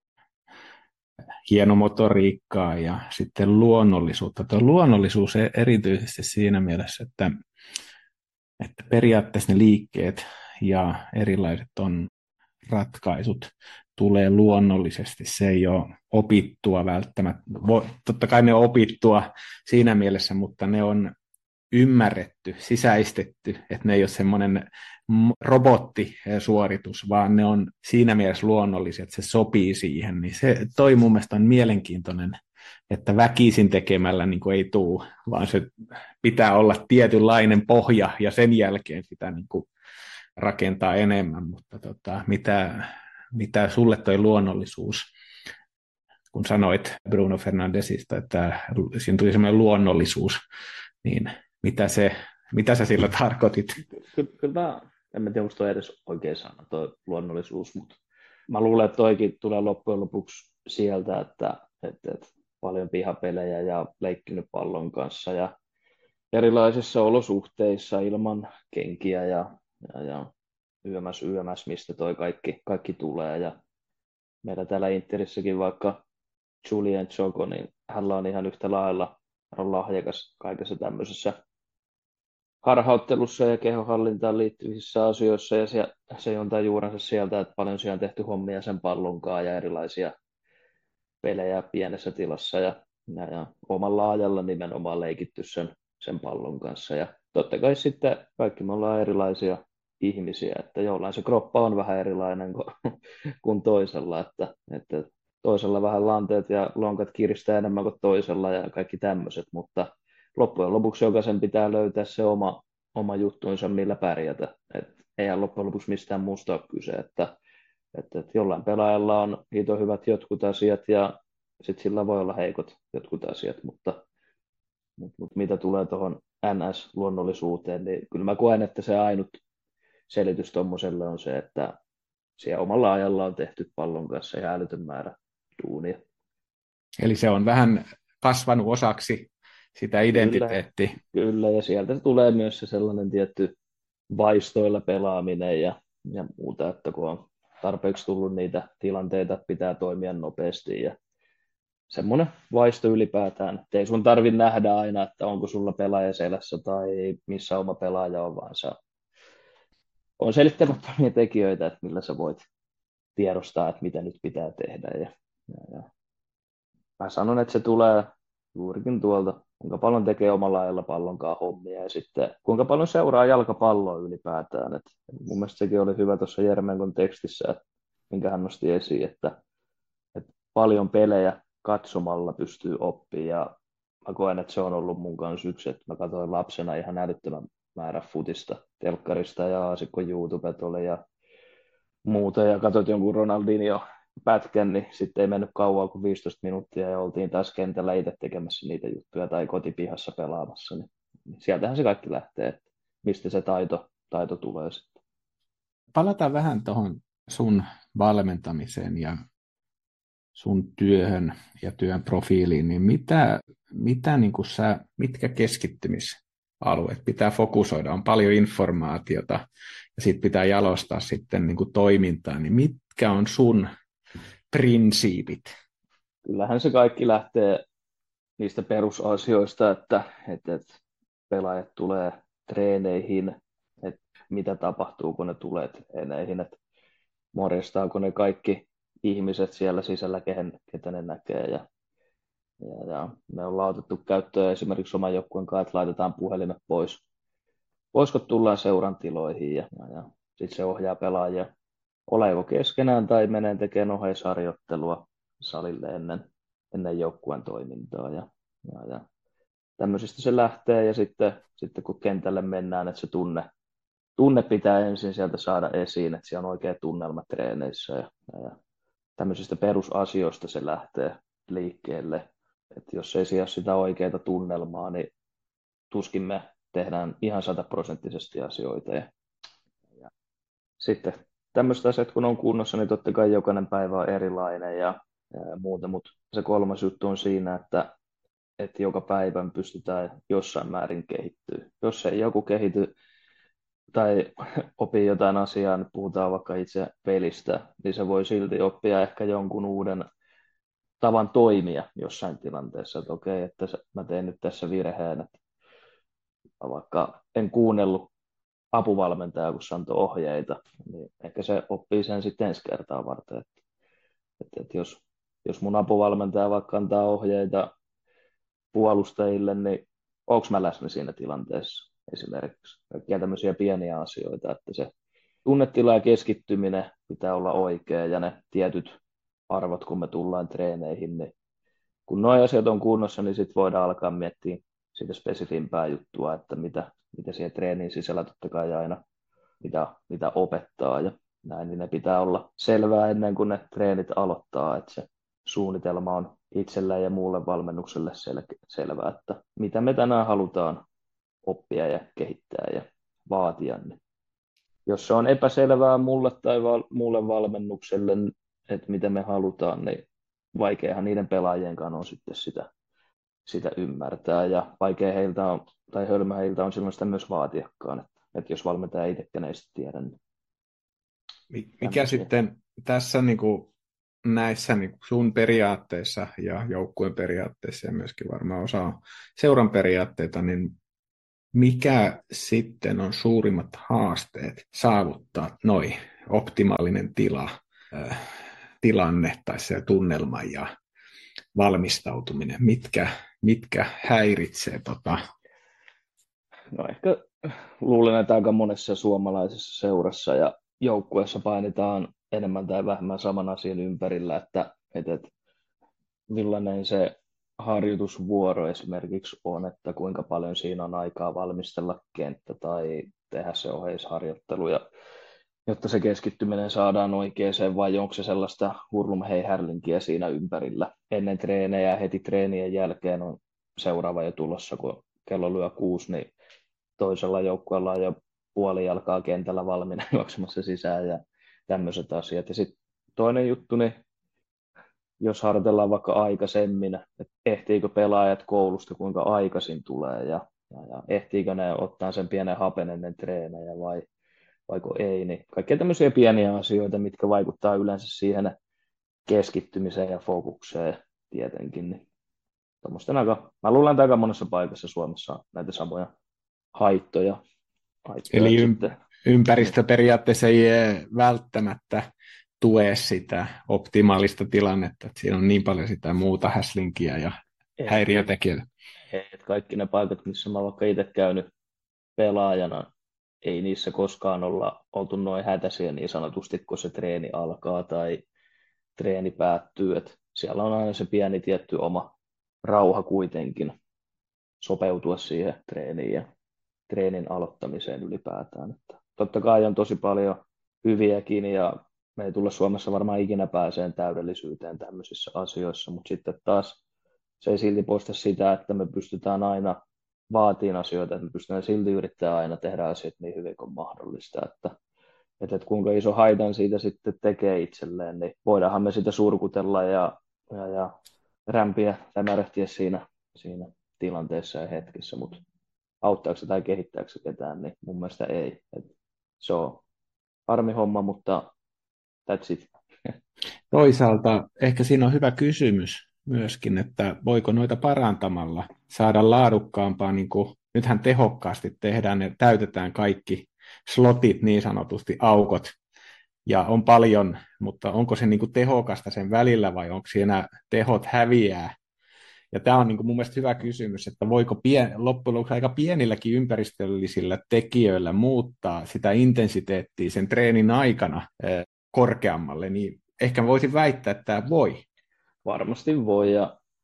hienomotoriikkaa ja sitten luonnollisuutta. Tuo luonnollisuus erityisesti siinä mielessä, että periaatteessa ne liikkeet ja erilaiset on ratkaisut tulee luonnollisesti. Se ei ole opittua välttämättä. Totta kai ne on opittua siinä mielessä, mutta ne on ymmärretty, sisäistetty, että ne ei ole semmoinen robottisuoritus, vaan ne on siinä mielessä luonnollisia, että se sopii siihen. Niin se toi mun mielestä on mielenkiintoinen, että väkisin tekemällä niin kuin ei tule, vaan se pitää olla tietynlainen pohja ja sen jälkeen sitä niin kuin rakentaa enemmän. Mutta mitä sulle toi luonnollisuus, kun sanoit Bruno Fernandesista, että siinä tuli semmoinen luonnollisuus, niin mitä sä sillä tarkoitit? Kyllä en tiedä, onko toi edes oikein sana, tuo luonnollisuus, mutta mä luulen, että toikin tulee loppujen lopuksi sieltä, että paljon pihapelejä ja leikkinyt pallon kanssa ja erilaisissa olosuhteissa ilman kenkiä ja yömäs, mistä toi kaikki tulee. Ja meillä täällä Interissäkin vaikka Julian Choco, niin hänellä on ihan yhtä lailla on lahjakas kaikessa tämmöisessä harhauttelussa ja kehohallintaan liittyvissä asioissa, ja se juontaa juurensa sieltä, että paljon siellä on tehty hommia sen pallonkaan ja erilaisia pelejä pienessä tilassa, ja omalla ajalla nimenomaan leikitty sen pallon kanssa. Ja totta kai sitten kaikki me ollaan erilaisia ihmisiä, että jollain se kroppa on vähän erilainen kuin toisella, että toisella vähän lanteet ja lonkat kiristää enemmän kuin toisella ja kaikki tämmöiset, mutta loppujen lopuksi jokaisen pitää löytää se oma juttuinsa, millä pärjätä. Eihän loppujen lopuksi mistään muusta ole kyse, että jollain pelaajalla on hito hyvät jotkut asiat ja sitten sillä voi olla heikot jotkut asiat, mutta mitä tulee tuohon NS-luonnollisuuteen, niin kyllä mä koen, että se ainut selitys tuommoiselle on se, että siellä omalla ajalla on tehty pallon kanssa ihan älytön määrä duunia. Eli se on vähän kasvanut osaksi sitä Kyllä, identiteettiä. kyllä, ja sieltä tulee myös se sellainen tietty vaistoilla pelaaminen ja muuta, että kun on tarpeeksi tullut niitä tilanteita, pitää toimia nopeasti ja semmoinen vaisto ylipäätään, että ei sun tarvitse nähdä aina, että onko sulla pelaaja selässä tai missä oma pelaaja on, vaan on selittämättömiä tekijöitä, että millä sä voit tiedostaa, että mitä nyt pitää tehdä. Ja mä sanon, että se tulee juurikin tuolta, kuinka paljon tekee omalla ajalla pallonkaan hommia ja sitten kuinka paljon seuraa jalkapalloa ylipäätään. Et mun mielestä sekin oli hyvä tuossa Jermenkon tekstissä, minkä hän nosti esiin, että paljon pelejä katsomalla pystyy oppimaan ja mä koen, että se on ollut mun kanssa yksi, että mä katsoin lapsena ihan älyttömän määrä futista, telkkarista ja aasikko YouTubet oli ja muuta ja katsoit jonkun Ronaldinho pätkän, niin sitten ei mennyt kauan kuin 15 minuuttia ja oltiin taas kentällä itse tekemässä niitä juttuja tai kotipihassa pelaamassa. Niin sieltähän se kaikki lähtee, että mistä se taito tulee sitten. Palataan vähän tuohon sun valmentamiseen ja sun työhön ja työn profiiliin, niin mitä niin kuin mitkä keskittymisalueet pitää fokusoida? On paljon informaatiota ja sitten pitää jalostaa sitten niin kuin toimintaa, niin mitkä on sun prinsiipit? Kyllähän se kaikki lähtee niistä perusasioista, että pelaajat tulee treeneihin, että mitä tapahtuu, kun ne tulee treeneihin, että morjestaako ne kaikki ihmiset siellä sisällä, ketä ne näkee. Ja me ollaan otettu käyttöön esimerkiksi oman joukkueen kanssa, että laitetaan puhelimet pois kun tullaan seuran tiloihin ja sitten se ohjaa pelaajia oleeko keskenään tai menee tekemään oheisharjoittelua salille ennen joukkueen toimintaa. Ja tämmöisistä se lähtee ja sitten kun kentälle mennään, että se tunne pitää ensin sieltä saada esiin, että siellä on oikea tunnelma treeneissä ja tämmöisistä perusasioista se lähtee liikkeelle. Että jos ei siellä ole sitä oikeaa tunnelmaa, niin tuskin me tehdään ihan 100% asioita. Ja sitten tämmöiset asiat, kun on kunnossa, niin totta kai jokainen päivä on erilainen ja muuta, mutta se kolmas juttu on siinä, että joka päivän pystytään jossain määrin kehittyä. Jos ei joku kehity tai opii jotain asiaa, nyt puhutaan vaikka itse pelistä, niin se voi silti oppia ehkä jonkun uuden tavan toimia jossain tilanteessa, että okei, että mä teen nyt tässä virheen, että vaikka en kuunnellut apuvalmentajaa, kun se antoi ohjeita, niin ehkä se oppii sen sitten ensi kertaa varten, että jos mun apuvalmentaja vaikka antaa ohjeita puolustajille, niin onko mä läsnä siinä tilanteessa esimerkiksi. Kaikkia tämmöisiä pieniä asioita, että se tunnetila ja keskittyminen pitää olla oikea ja ne tietyt arvot, kun me tullaan treeneihin, niin kun nuo asiat on kunnossa, niin sitten voidaan alkaa miettiä sitä spesifimpää juttua, että mitä siihen treeniin sisällä totta kai aina mitä opettaa ja näin, niin ne pitää olla selvää ennen kuin ne treenit aloittaa, että se suunnitelma on itsellä ja muulle valmennukselle selvää, että mitä me tänään halutaan oppia ja kehittää ja vaatia. Niin jos se on epäselvää mulle tai muulle valmennukselle, että mitä me halutaan, niin vaikeahan niiden pelaajien kanssa on sitten sitä ymmärtää ja vaikea heiltä on, tai hölmö heiltä on silloin sitä myös vaatiakaan, että jos valmentaja itsekään ei sitten tiedä. Niin mikä sitten tässä niin kuin näissä niin kuin sun periaatteissa ja joukkueen periaatteissa ja myöskin varmaan osa seuran periaatteita, niin mikä sitten on suurimmat haasteet saavuttaa optimaalinen tilanne tai se tunnelma ja valmistautuminen? Mitkä häiritsee No ehkä luulen, että aika monessa suomalaisessa seurassa ja joukkueessa painitaan enemmän tai vähemmän saman asian ympärillä, että millainen se harjoitusvuoro esimerkiksi on, että kuinka paljon siinä on aikaa valmistella kenttä tai tehdä se oheisharjoittelu, jotta se keskittyminen saadaan oikeaan, vai onko se sellaista hurlumhei-härlinkiä siinä ympärillä. Ennen treenejä ja heti treenien jälkeen on seuraava jo tulossa, kun kello lyö 6, niin toisella joukkueella on jo puoli jalkaa kentällä valmiina juoksemassa sisään ja tämmöiset asiat. Ja sitten toinen juttu, niin jos harjoitellaan vaikka aikaisemmin, että ehtiikö pelaajat koulusta, kuinka aikaisin tulee ja ehtiikö ne ottaa sen pienen hapen ennen treenejä vaiko ei, niin kaikkia tämmöisiä pieniä asioita, mitkä vaikuttaa yleensä siihen keskittymiseen ja fokukseen tietenkin. Niin mä luulen, että aika monessa paikassa Suomessa on näitä samoja haittoja. Eli ympäristö periaatteessa ei välttämättä tue sitä optimaalista tilannetta, että siinä on niin paljon sitä muuta häslinkiä ja häiriötekijöitä. Kaikki ne paikat, missä mä vaikka itse käynyt pelaajana, ei niissä koskaan olla oltu noin hätäisiä niin sanotusti, kun se treeni alkaa tai treeni päättyy. Että siellä on aina se pieni tietty oma rauha kuitenkin sopeutua siihen treeniin ja treenin aloittamiseen ylipäätään. Että totta kai on tosi paljon hyviäkin ja me ei tulla Suomessa varmaan ikinä pääseen täydellisyyteen tämmöisissä asioissa, mutta sitten taas se ei silti poista sitä, että me pystytään aina vaatii asioita, että me pystytään silti yrittämään aina tehdä asiat niin hyvin kuin mahdollista, että kuinka iso haitan siitä sitten tekee itselleen, niin voidaanhan me sitä surkutella ja rämpiä tai märehtiä siinä tilanteessa ja hetkessä, mutta auttaako se tai kehittääkö se ketään, niin mun mielestä ei. Et se on harmi homma, mutta that's it. Toisaalta ehkä siinä on hyvä kysymys myöskin, että voiko noita parantamalla saada laadukkaampaa, niin kuin nythän tehokkaasti tehdään ja täytetään kaikki slotit, niin sanotusti aukot, ja on paljon, mutta onko se niin kuin tehokasta sen välillä vai onko siinä tehot häviää? Ja tämä on niin kuin mun mielestä hyvä kysymys, että voiko loppujen lopuksi aika pienilläkin ympäristöllisillä tekijöillä muuttaa sitä intensiteettiä sen treenin aikana korkeammalle, niin ehkä voisin väittää, että tämä voi. Varmasti voi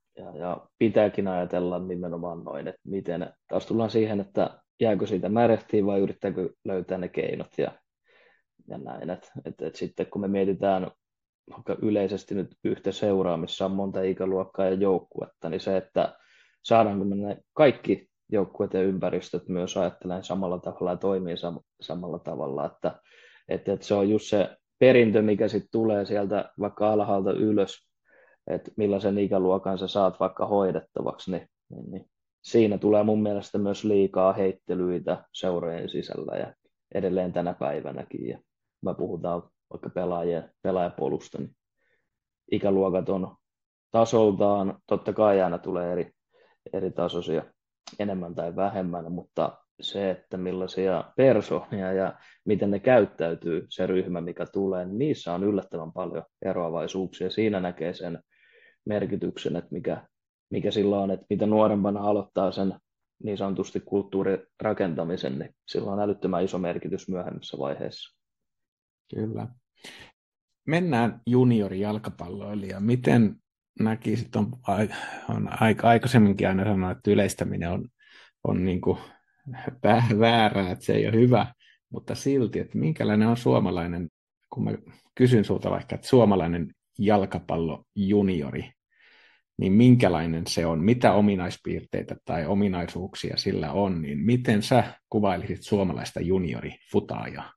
ja pitääkin ajatella nimenomaan noin, että miten, taas tullaan siihen, että jääkö siitä märehtiin vai yrittääkö löytää ne keinot ja näin. Et sitten kun me mietitään vaikka yleisesti nyt yhtä seuraa, missä on monta ikäluokkaa ja joukkuetta, niin se, että saadaanko me ne kaikki joukkueet ja ympäristöt myös ajattelemaan samalla tavalla ja toimii samalla tavalla, että se on just se perintö, mikä sitten tulee sieltä vaikka alhaalta ylös, että millaisen ikäluokan sä saat vaikka hoidettavaksi, niin siinä tulee mun mielestä myös liikaa heittelyitä seurojen sisällä ja edelleen tänä päivänäkin. Ja me puhutaan vaikka pelaajapolusta, niin ikäluokat on tasoltaan, totta kai aina tulee eri tasoisia enemmän tai vähemmän, mutta se, että millaisia persoonia ja miten ne käyttäytyy, se ryhmä, mikä tulee, niin niissä on yllättävän paljon eroavaisuuksia. Siinä näkee sen merkityksen, että mikä sillä on, että mitä nuorempana aloittaa sen niin sanotusti kulttuurirakentamisen, niin sillä on älyttömän iso merkitys myöhemmissä vaiheissa. Kyllä. Mennään juniorijalkapalloilijaan. Miten näkisit, on aikaisemminkin aina sanoa, että yleistäminen on niin kuin väärää, että se ei ole hyvä, mutta silti, että minkälainen on suomalainen, kun mä kysyn sulta vaikka, että suomalainen jalkapallo juniori, niin minkälainen se on, mitä ominaispiirteitä tai ominaisuuksia sillä on, niin miten sä kuvailisit suomalaista juniorifutaajaa?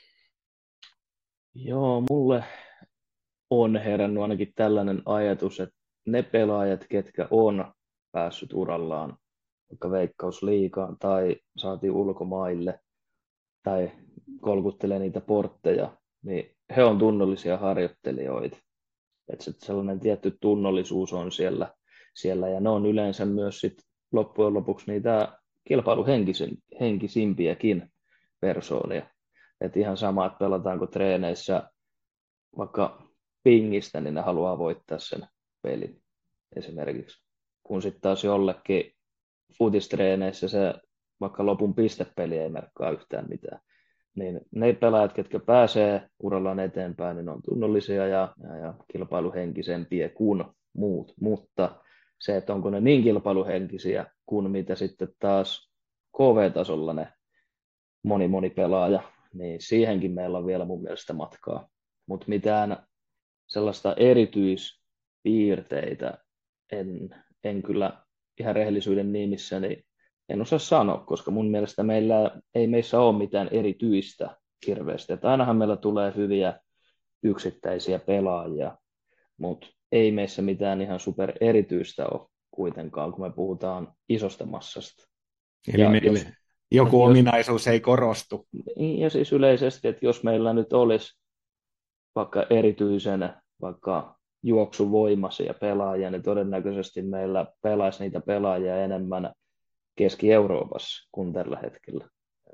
Joo, mulle on herännyt ainakin tällainen ajatus, että ne pelaajat, ketkä on päässyt urallaan vaikka Veikkausliigaan tai saatiin ulkomaille tai kolkuttelee niitä portteja, niin he on tunnollisia harjoittelijoita. Että sellainen tietty tunnollisuus on siellä ja ne on yleensä myös sit loppujen lopuksi niitä kilpailuhenkisimpiäkin persoonia. Että ihan sama, että pelataanko treeneissä vaikka pingistä, niin ne haluaa voittaa sen pelin esimerkiksi. Kun sitten taas jollekin futistreeneissä se vaikka lopun pistepeli ei merkkaa yhtään mitään. Niin ne pelaajat, ketkä pääsee urallaan eteenpäin, niin on tunnollisia ja kilpailuhenkisempiä kuin muut. Mutta se, että onko ne niin kilpailuhenkisiä kuin mitä sitten taas KV-tasolla ne moni pelaaja, niin siihenkin meillä on vielä mun mielestä matkaa. Mutta mitään sellaista erityispiirteitä en kyllä ihan rehellisyyden nimissä, niin en osaa sanoa, koska mun mielestä meissä ole mitään erityistä hirveästi. Että ainahan meillä tulee hyviä yksittäisiä pelaajia, mutta ei meissä mitään ihan super erityistä ole kuitenkaan, kun me puhutaan isosta massasta. Eli meille joku ominaisuus ei korostu. Ja siis yleisesti, että jos meillä nyt olisi vaikka erityisenä vaikka juoksuvoimaisia pelaajia, niin todennäköisesti meillä pelaisi niitä pelaajia enemmän Keski-Euroopassa kuin tällä hetkellä.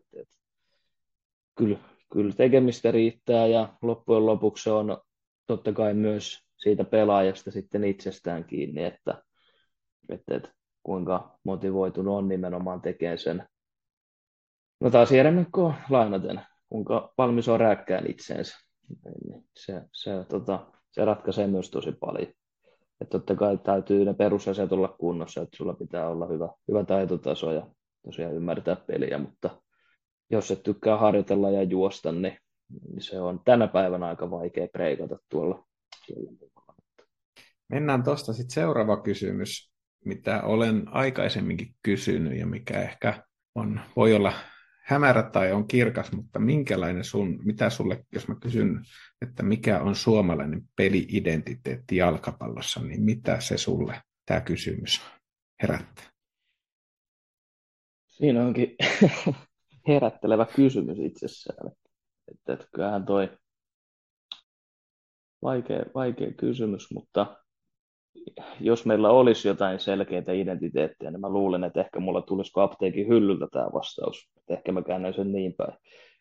Kyllä tekemistä riittää ja loppujen lopuksi se on totta kai myös siitä pelaajasta sitten itsestään kiinni, että kuinka motivoitunut on nimenomaan tekemään sen. No taas Jeremenko lainaten, kuinka valmis on rääkkään itseensä. Se ratkaisee myös tosi paljon. Että totta kai täytyy ne perusasiat olla kunnossa, että sulla pitää olla hyvä taitotaso ja tosiaan ymmärtää peliä, mutta jos et tykkää harjoitella ja juosta, niin se on tänä päivänä aika vaikea preikata tuolla. Mennään tuosta sitten seuraava kysymys. mitä olen aikaisemminkin kysynyt ja mikä ehkä voi olla hämärä tai on kirkas, mutta mitä sulle, jos mä kysyn, että mikä on suomalainen peli-identiteetti jalkapallossa, niin mitä se sulle tämä kysymys herättää? Siinä onkin herättelevä kysymys itsessään. Että kyllähän toi vaikea kysymys, mutta jos meillä olisi jotain selkeitä identiteettiä, niin mä luulen, että ehkä mulla tulisi apteekin hyllyltä tämä vastaus. Että ehkä mä käännän sen niin päin.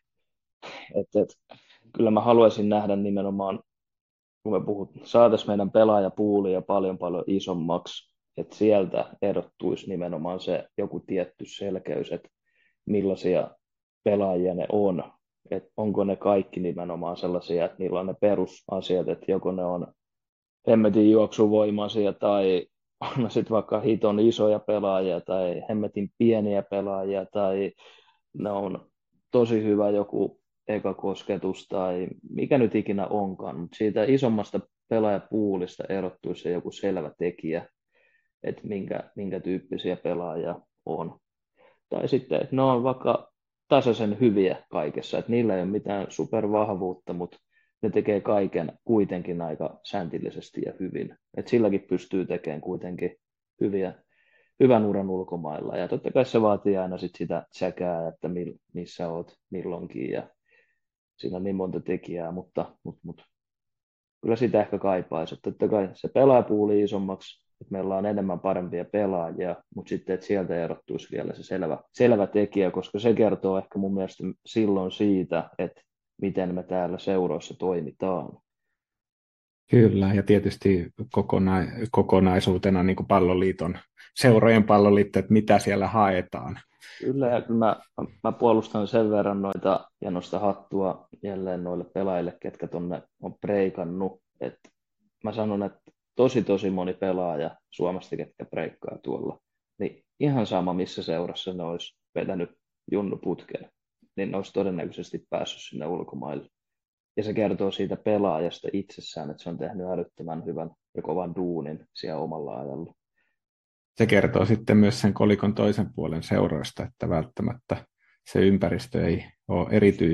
Kyllä mä haluaisin nähdä nimenomaan, kun me saataisiin meidän pelaajapuulia paljon paljon isommaksi, että sieltä erottuisi nimenomaan se joku tietty selkeys, että millaisia pelaajia ne on. Että onko ne kaikki nimenomaan sellaisia, että niillä on ne perusasiat, että joko ne on hemmetin juoksuvoimaisia tai on ne sitten vaikka hiton isoja pelaajia tai hemmetin pieniä pelaajia tai ne on tosi hyvä joku eka kosketus tai mikä nyt ikinä onkaan, mutta siitä isommasta pelaajapuulista erottuisi se joku selvä tekijä, että minkä tyyppisiä pelaajia on. Tai sitten, että ne on vaikka tasaisen hyviä kaikessa, että niillä ei ole mitään supervahvuutta, mutta ne tekee kaiken kuitenkin aika säntillisesti ja hyvin. Että silläkin pystyy tekemään kuitenkin hyvän uran ulkomailla. Ja totta kai se vaatii aina sitä tsäkää, että missä olet milloinkin. Ja siinä on niin monta tekijää, mutta kyllä sitä ehkä kaipaisi. Että totta kai se pelaajapuuli isommaksi, että meillä on enemmän parempia pelaajia, mutta sitten, että sieltä erottuisi vielä se selvä tekijä, koska se kertoo ehkä mun mielestä silloin siitä, että miten me täällä seuroissa toimitaan. Kyllä, ja tietysti kokonaisuutena niin kuin seurojen palloliitto, että mitä siellä haetaan. Kyllä, ja kyllä mä puolustan sen verran noita ja nosta hattua jälleen noille pelaajille, ketkä tonne on breikannut. Et mä sanon, että tosi moni pelaaja Suomesta, ketkä breikkaa tuolla, niin ihan sama missä seurassa ne olisi vetänyt junnuputken, niin ne olisi todennäköisesti päässyt sinne ulkomaille. Ja se kertoo siitä pelaajasta itsessään, että se on tehnyt älyttömän hyvän ja kovan duunin siellä omalla ajalla. Se kertoo sitten myös sen kolikon toisen puolen seuroista, että välttämättä se ympäristö ei ole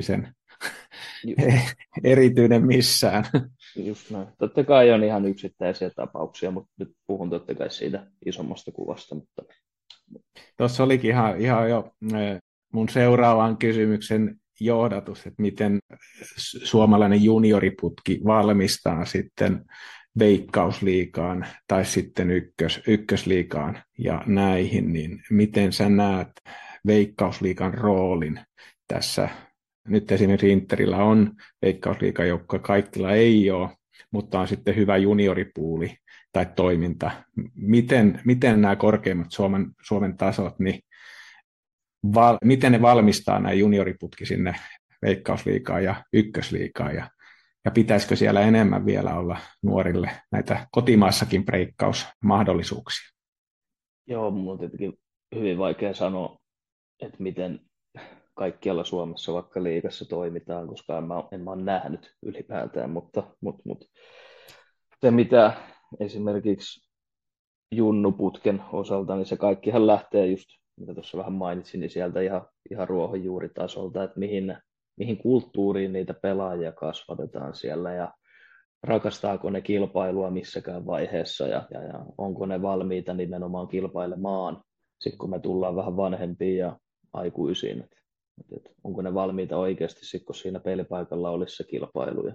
erityinen missään. Just näin. Totta kai on ihan yksittäisiä tapauksia, mutta nyt puhun totta kai siitä isommasta kuvasta. Mutta... Tuossa olikin ihan jo mun seuraavan kysymyksen johdatus, että miten suomalainen junioriputki valmistaa sitten Veikkausliigaan tai sitten ykkösliigaan ja näihin, niin miten sä näet Veikkausliigan roolin tässä? Nyt esimerkiksi Interillä on Veikkausliiga, joka kaikilla ei ole, mutta on sitten hyvä junioripuuli tai toiminta. Miten nämä korkeimmat Suomen tasot, niin miten ne valmistaa nämä junioriputki sinne Veikkausliigaan ja ykkösliigaan ja pitäisikö siellä enemmän vielä olla nuorille näitä kotimaassakin breikkausmahdollisuuksia? Joo, mun on tietenkin hyvin vaikea sanoa, että miten kaikkialla Suomessa vaikka liigassa toimitaan, koska en mä ole nähnyt ylipäätään, mutta se mitä esimerkiksi junnuputken osalta, niin se kaikkihan lähtee just, mitä tuossa vähän mainitsin, niin sieltä ihan ruohonjuuritasolta, että mihin kulttuuriin niitä pelaajia kasvatetaan siellä ja rakastaako ne kilpailua missäkään vaiheessa ja onko ne valmiita nimenomaan kilpailemaan, sitten kun me tullaan vähän vanhempiin ja aikuisiin, että onko ne valmiita oikeasti sitten, kun siinä pelipaikalla olisi se kilpailu.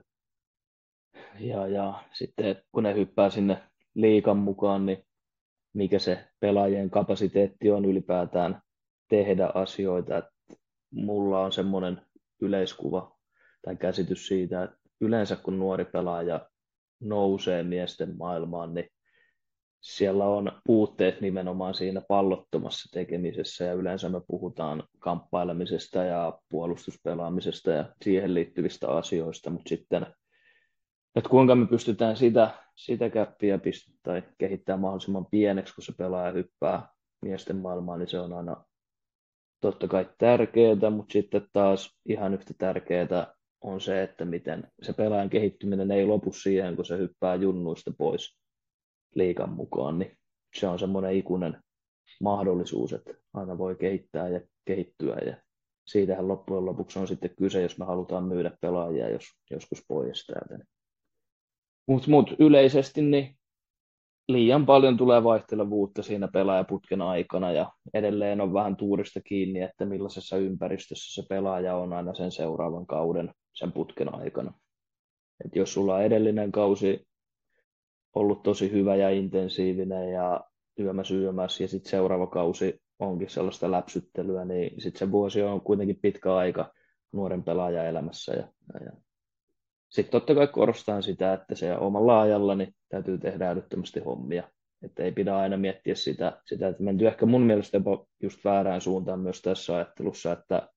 Ja sitten kun ne hyppää sinne liigan mukaan, niin mikä se pelaajien kapasiteetti on ylipäätään tehdä asioita. Että mulla on semmoinen yleiskuva tai käsitys siitä, että yleensä kun nuori pelaaja nousee miesten maailmaan, niin siellä on puutteet nimenomaan siinä pallottomassa tekemisessä ja yleensä me puhutaan kamppailemisesta ja puolustuspelaamisesta ja siihen liittyvistä asioista, mutta sitten että kuinka me pystytään sitä käppiä tai kehittää mahdollisimman pieneksi, kun se pelaaja hyppää miesten maailmaan, niin se on aina totta kai tärkeää, mutta sitten taas ihan yhtä tärkeää on se, että miten se pelaajan kehittyminen ei lopu siihen, kun se hyppää junnuista pois liigan mukaan, niin se on semmoinen ikuinen mahdollisuus, että aina voi kehittää ja kehittyä ja siitähän loppujen lopuksi on sitten kyse, jos me halutaan myydä pelaajia joskus pois täältä. Mutta yleisesti niin liian paljon tulee vaihtelevuutta siinä pelaajaputken aikana ja edelleen on vähän tuurista kiinni, että millaisessa ympäristössä se pelaaja on aina sen seuraavan kauden sen putken aikana. Et jos sulla on edellinen kausi ollut tosi hyvä ja intensiivinen ja yömäs ja sitten seuraava kausi onkin sellaista läpsyttelyä, niin sitten se vuosi on kuitenkin pitkä aika nuoren pelaajan elämässä. Ja sitten totta kai korostan sitä, että se omalla ajalla niin täytyy tehdä älyttömästi hommia. Että ei pidä aina miettiä sitä että menty ehkä mun mielestä jopa just väärään suuntaan myös tässä ajattelussa, että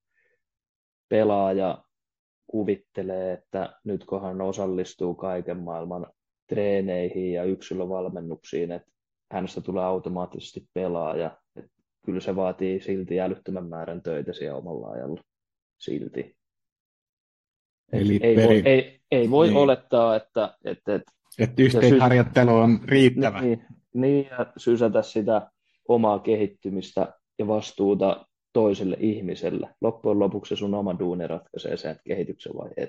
pelaaja kuvittelee, että nyt kun hän osallistuu kaiken maailman treeneihin ja yksilövalmennuksiin, että hänestä tulee automaattisesti pelaaja. Että kyllä se vaatii silti älyttömän määrän töitä siellä omalla ajalla. Silti. Eli ei voi niin. olettaa, että yhteisharjoittelu on riittävä. Niin, ja sysätä sitä omaa kehittymistä ja vastuuta toiselle ihmiselle. Loppujen lopuksi sun oma duuni ratkaisee sen kehityksen vaiheet.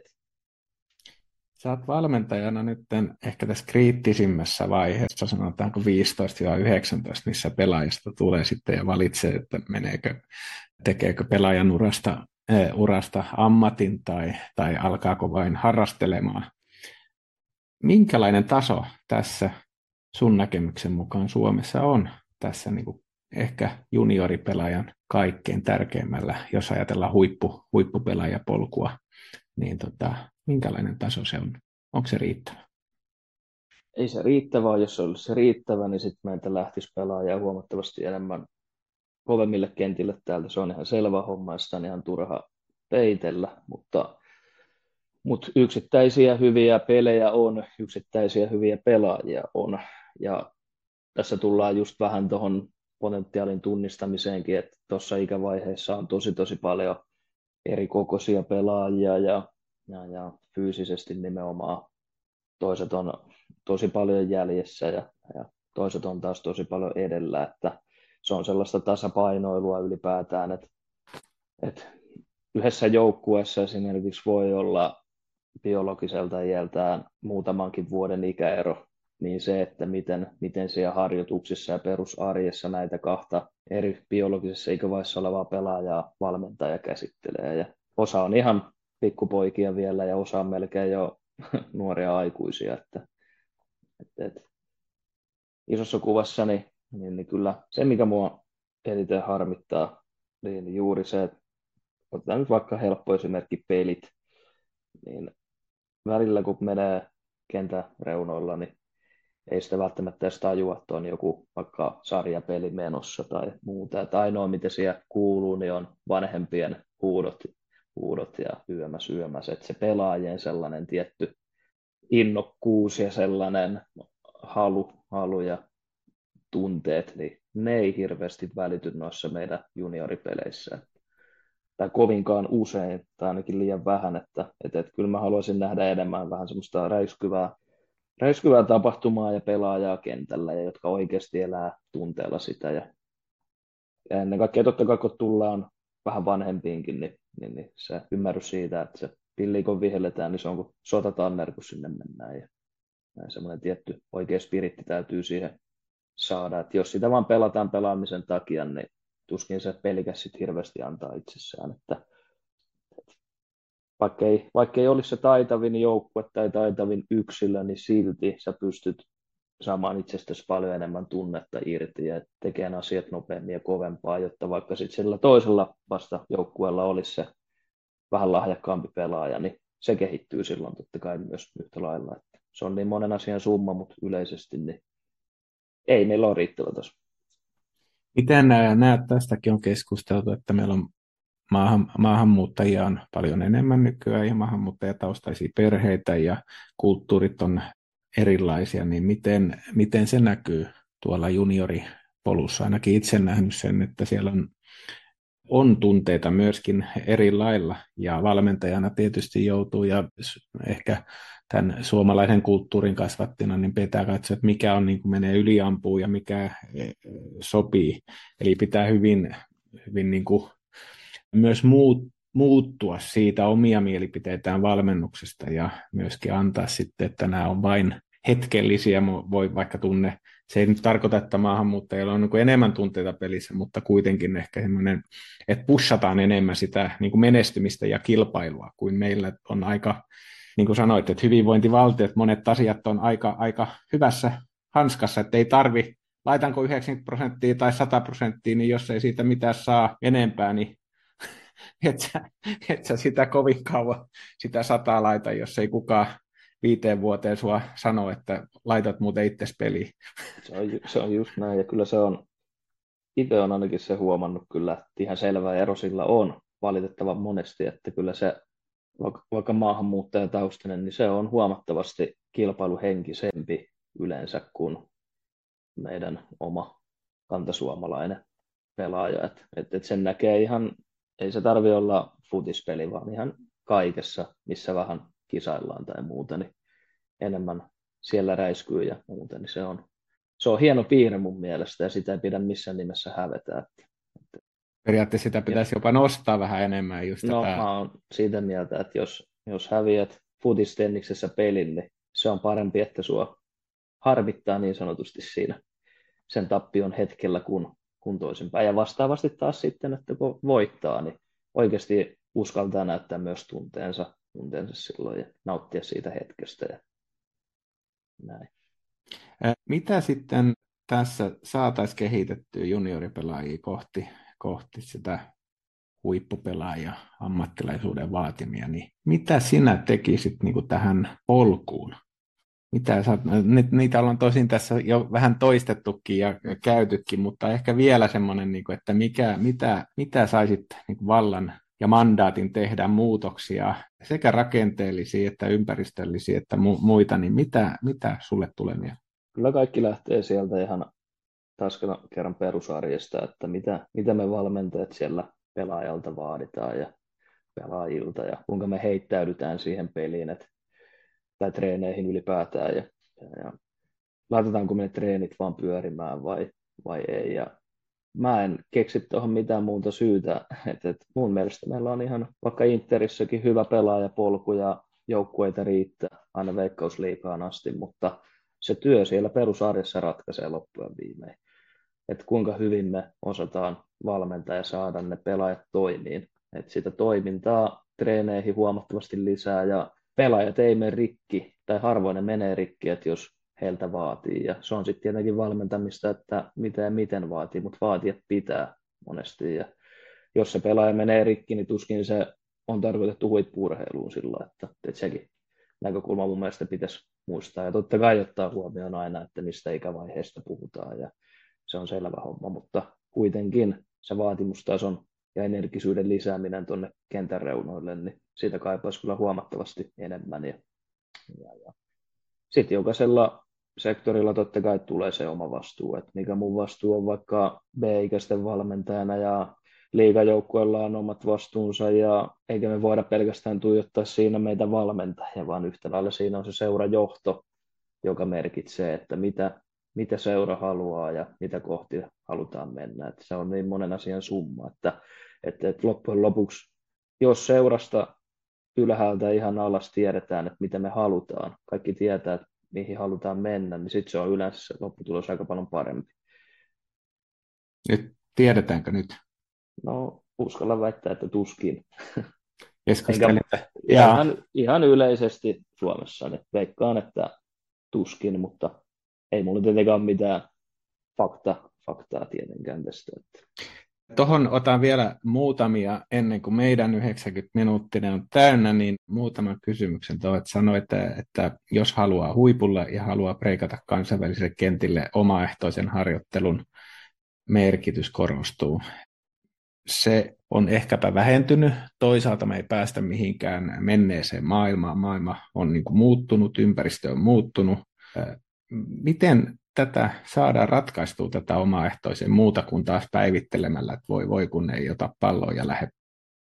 Sä oot valmentajana nyt ehkä tässä kriittisimmässä vaiheessa, sanotaanko 15-19, missä pelaajista tulee sitten ja valitsee, että tekeekö pelaajan urasta ammatin tai alkaako vain harrastelemaan. Minkälainen taso tässä sun näkemyksen mukaan Suomessa on tässä niin kuin ehkä junioripelaajan kaikkein tärkeimmällä, jos ajatellaan huippupelaajapolkua, niin minkälainen taso se on? Onko se riittävä? Ei se riittävä, jos se olisi se riittävä, niin sitten meiltä lähtisi pelaajia huomattavasti enemmän kovemmille kentille täältä. Se on ihan selvä homma, sitä on ihan turha peitellä, mutta yksittäisiä hyviä pelejä on, yksittäisiä hyviä pelaajia on. Ja tässä tullaan just vähän tuohon potentiaalin tunnistamiseenkin, että tuossa ikävaiheessa on tosi paljon eri kokoisia pelaajia ja fyysisesti nimenomaan toiset on tosi paljon jäljessä ja toiset on taas tosi paljon edellä, että se on sellaista tasapainoilua ylipäätään, että yhdessä joukkueessa esimerkiksi voi olla biologiselta iältään muutamankin vuoden ikäero, niin se, että miten siellä harjoituksissa ja perusarjessa näitä kahta eri biologisessa ikävaiheessa olevaa pelaajaa valmentaja käsittelee. Ja osa on ihan pikkupoikia vielä ja osa on melkein jo nuoria aikuisia. Että isossa kuvassa niin kyllä se, mikä mua eniten harmittaa, niin juuri se, että otetaan nyt vaikka helppo esimerkki pelit, niin välillä kun menee kentän reunoilla, niin ei sitä välttämättä edes tajua, että on joku vaikka sarjapeli menossa tai muuta. Että ainoa, mitä siellä kuuluu, niin on vanhempien huudot ja yömäs. Että se pelaajien sellainen tietty innokkuus ja sellainen halu ja tunteet, niin ne ei hirveästi välity noissa meidän junioripeleissä. Tai kovinkaan usein, tai ainakin liian vähän, että kyllä mä haluaisin nähdä enemmän vähän semmoista räiskyvää tapahtumaa ja pelaajaa kentällä, ja jotka oikeasti elää tunteella sitä. Ja ennen kaikkea totta kai, kun tullaan vähän vanhempiinkin, niin se ymmärrys siitä, että se pilli kun vihelletään, niin se on kuin sotatanner, kun sinne mennään. Ja semmoinen tietty oikea spiritti täytyy siihen saada. Että jos sitä vaan pelataan pelaamisen takia, niin tuskin se pelikäs sit hirveästi antaa itsessään. Että vaikka ei olisi se taitavin joukkue tai taitavin yksilö, niin silti sä pystyt saamaan itsestäsi paljon enemmän tunnetta irti ja tekemään asiat nopeammin ja kovempaa, jotta vaikka sitten sillä toisella vasta joukkueella olisi se vähän lahjakkaampi pelaaja, niin se kehittyy silloin totta kai myös yhtä lailla. Että se on niin monen asian summa, mutta yleisesti niin ei meillä ole riittävä taso. Miten näet, tästäkin on keskusteltu, että meillä on maahanmuuttajia on paljon enemmän nykyään ja maahanmuuttajataustaisia perheitä ja kulttuurit on erilaisia, niin miten se näkyy tuolla junioripolussa? Ainakin itse nähnyt sen, että siellä on on tunteita myöskin eri lailla, ja valmentajana tietysti joutuu, ja ehkä tämän suomalaisen kulttuurin kasvattina, niin pitää katsoa, että mikä on, niin kuin menee yliampuu ja mikä sopii. Eli pitää hyvin niin kuin myös muuttua siitä omia mielipiteitään valmennuksesta ja myöskin antaa sitten, että nämä on vain hetkellisiä, voi vaikka tunne. Se ei nyt tarkoita, että maahanmuuttajilla on niin kuin enemmän tunteita pelissä, mutta kuitenkin ehkä semmoinen, että pushataan enemmän sitä niin kuin menestymistä ja kilpailua, kuin meillä on aika, niin kuin sanoit, että hyvinvointivaltiot, monet asiat on aika hyvässä hanskassa, että ei tarvi, laitanko 90% tai 100%, niin jos ei siitä mitään saa enempää, niin et sä sitä kovin kauan sitä 100 laita, jos ei kukaan 5 vuoteen sua sano, että laitat muuten itses peliin. Se on just näin, ja kyllä se on, itse on ainakin se huomannut kyllä, että ihan selvä ero sillä on valitettavan monesti, että kyllä se, vaikka maahanmuuttajataustainen, niin se on huomattavasti kilpailuhenkisempi yleensä kuin meidän oma kantasuomalainen pelaaja. Et sen näkee ihan, ei se tarvi olla futispeli, vaan ihan kaikessa, missä vähän kisaillaan tai muuta, niin enemmän siellä räiskyy ja muuta, niin se on hieno piirre mun mielestä, ja sitä ei pidä missään nimessä hävetä. Periaatteessa sitä pitäisi jopa nostaa vähän enemmän just No, tätä. mä oon siitä mieltä, että jos häviät futistenniksessä pelin, niin se on parempi, että sua harmittaa niin sanotusti siinä sen tappion hetkellä kun toisinpäin. Ja vastaavasti taas sitten, että kun voittaa, niin oikeasti uskaltaa näyttää myös tunteensa silloin ja nauttia siitä hetkestä ja näin. Mitä sitten tässä saataisiin kehitettyä junioripelaajia kohti sitä huippupelaajia, ammattilaisuuden vaatimia, niin mitä sinä tekisit niin kuin tähän polkuun? Niitä ollaan tosin tässä jo vähän toistettukin ja käytykin, mutta ehkä vielä semmoinen, niin kuin, että mitä saisit niin kuin vallan ja mandaatin tehdä muutoksia, sekä rakenteellisia että ympäristöllisiä että muita, niin mitä sulle tulee mieleen? Kyllä kaikki lähtee sieltä ihan taas kerran perusarjesta, että mitä me valmentajat siellä pelaajalta vaaditaan ja pelaajilta ja kuinka me heittäydytään siihen peliin tai treeneihin ylipäätään ja laitetaanko me ne treenit vaan pyörimään vai ei. Ja mä en keksi tuohon mitään muuta syytä. Mun mielestä meillä on ihan vaikka Interissäkin hyvä pelaajapolku ja joukkueita riittää aina Veikkausliigaan asti, mutta se työ siellä perusarjessa ratkaisee loppujen viimein. Että kuinka hyvin me osataan valmentaa ja saada ne pelaajat toimiin. Että sitä toimintaa treeneihin huomattavasti lisää ja pelaajat ei mene rikki tai harvoin ne menee rikki, että jos heiltä vaatii. Ja se on sitten tietenkin valmentamista, että mitä ja miten vaatii, mutta vaatia pitää monesti. Ja jos se pelaaja menee rikki, niin tuskin se on tarkoitettu huippu-urheiluun sillä, että sekin näkökulma mun mielestä pitäisi muistaa. Ja totta kai ottaa huomioon aina, että mistä ikävaiheesta puhutaan ja se on selvä homma, mutta kuitenkin se vaatimustason ja energisyyden lisääminen tuonne kentän reunoille, niin siitä kaipaisi kyllä huomattavasti enemmän. Ja sitten jokaisella sektorilla totta kai tulee se oma vastuu, että mikä mun vastuu on vaikka B-ikäisten valmentajana ja liigajoukkueella on omat vastuunsa ja eikä me voida pelkästään tuijottaa siinä meitä valmentajia, vaan yhtä lailla siinä on se seurajohto, joka merkitsee, että mitä seura haluaa ja mitä kohti halutaan mennä. Että se on niin monen asian summa, että loppujen lopuksi, jos seurasta ylhäältä ihan alas tiedetään, että mitä me halutaan, kaikki tietää, että mihin halutaan mennä, niin sitten se on yleensä se lopputulos aika paljon parempi. Nyt tiedetäänkö nyt? No, uskalla väittää, että tuskin. Ihan yleisesti Suomessa, niin veikkaan, että tuskin, mutta ei mulla tietenkään ole mitään faktaa tietenkään tästä. Tuohon otan vielä muutamia ennen kuin meidän 90-minuuttinen on täynnä, niin muutaman kysymyksen. Sanoit, että jos haluaa huipulla ja haluaa breikata kansainväliselle kentille, omaehtoisen harjoittelun merkitys korostuu. Se on ehkäpä vähentynyt. Toisaalta me ei päästä mihinkään menneeseen maailmaan. Maailma on niin kuin muuttunut, ympäristö on muuttunut. Miten tätä saadaan ratkaistua tätä omaehtoisen muuta kuin taas päivittelemällä, että voi kun ei ota palloa ja lähde.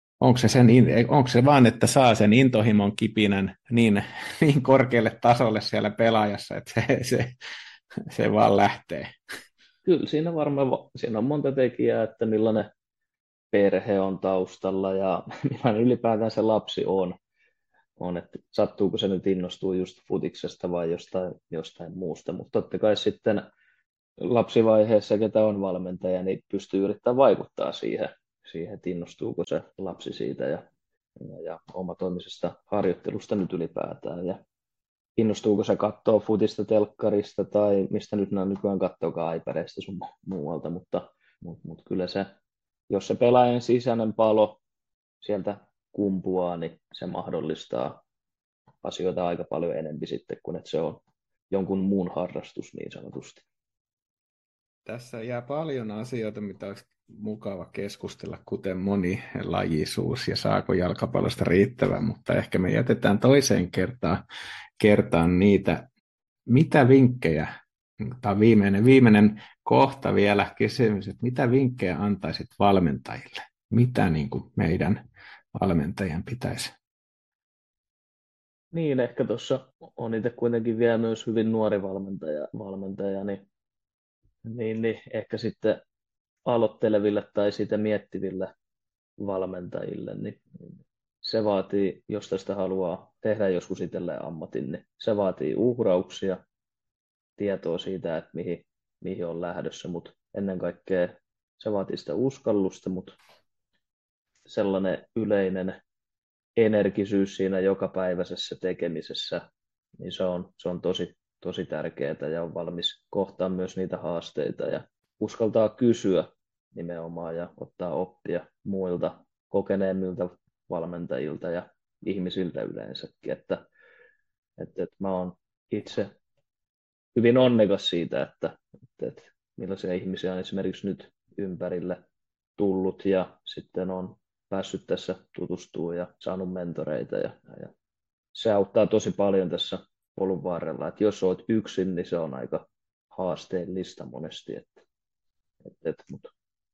Onko se vaan, että saa sen intohimon kipinän niin korkealle tasolle siellä pelaajassa, että se vaan lähtee. Kyllä siinä varmaan siinä on monta tekijää, että millainen perhe on taustalla ja millainen ylipäätään se lapsi on, että sattuuko se nyt innostuu just futiksesta vai jostain muusta, mutta totta kai sitten lapsivaiheessa, ketä on valmentaja, niin pystyy yrittämään vaikuttaa siihen, että innostuuko se lapsi siitä ja omatoimisesta harjoittelusta nyt ylipäätään ja innostuuko se katsoa futista telkkarista tai mistä nyt nykyään katsookaan iPadista sun muualta, mutta kyllä se, jos se pelaajan sisäinen palo sieltä kumpuaa, niin se mahdollistaa asioita aika paljon enemmän sitten, kun että se on jonkun muun harrastus niin sanotusti. Tässä jää paljon asioita, mitä olisi mukava keskustella, kuten monilajisuus ja saako jalkapallosta riittävän, mutta ehkä me jätetään toiseen kertaan niitä. Mitä vinkkejä, tämä on viimeinen kohta vielä kysymys, että mitä vinkkejä antaisit valmentajille? Mitä niin kuin meidän valmentajan pitäisi? Niin, ehkä tuossa on itse kuitenkin vielä myös hyvin nuori valmentaja niin ehkä sitten aloitteleville tai sitä miettiville valmentajille, niin se vaatii, jos tästä haluaa tehdä joskus itselleen ammatin, niin se vaatii uhrauksia, tietoa siitä, että mihin on lähdössä, mutta ennen kaikkea se vaatii sitä uskallusta, mutta sellainen yleinen energisyys siinä jokapäiväisessä tekemisessä, niin se on tosi tärkeää ja on valmis kohtaamaan myös niitä haasteita ja uskaltaa kysyä nimenomaan ja ottaa oppia muilta kokeneemmilta valmentajilta ja ihmisiltä yleensäkin, että mä oon itse hyvin onnekas siitä, että millaisia ihmisiä on esimerkiksi nyt ympärille tullut ja sitten on päässyt tässä tutustumaan ja saanut mentoreita ja se auttaa tosi paljon tässä polun varrella, että jos olet yksin, niin se on aika haasteellista monesti, mutta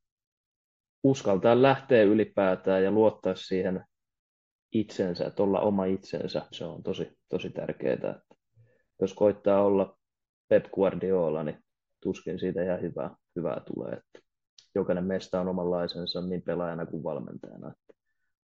uskaltaa lähteä ylipäätään ja luottaa siihen itsensä, että olla oma itsensä, se on tosi tärkeää, että jos koittaa olla Pep Guardiola, niin tuskin siitä ihan hyvää tulee, että jokainen meistä on omanlaisensa niin pelaajana kuin valmentajana, että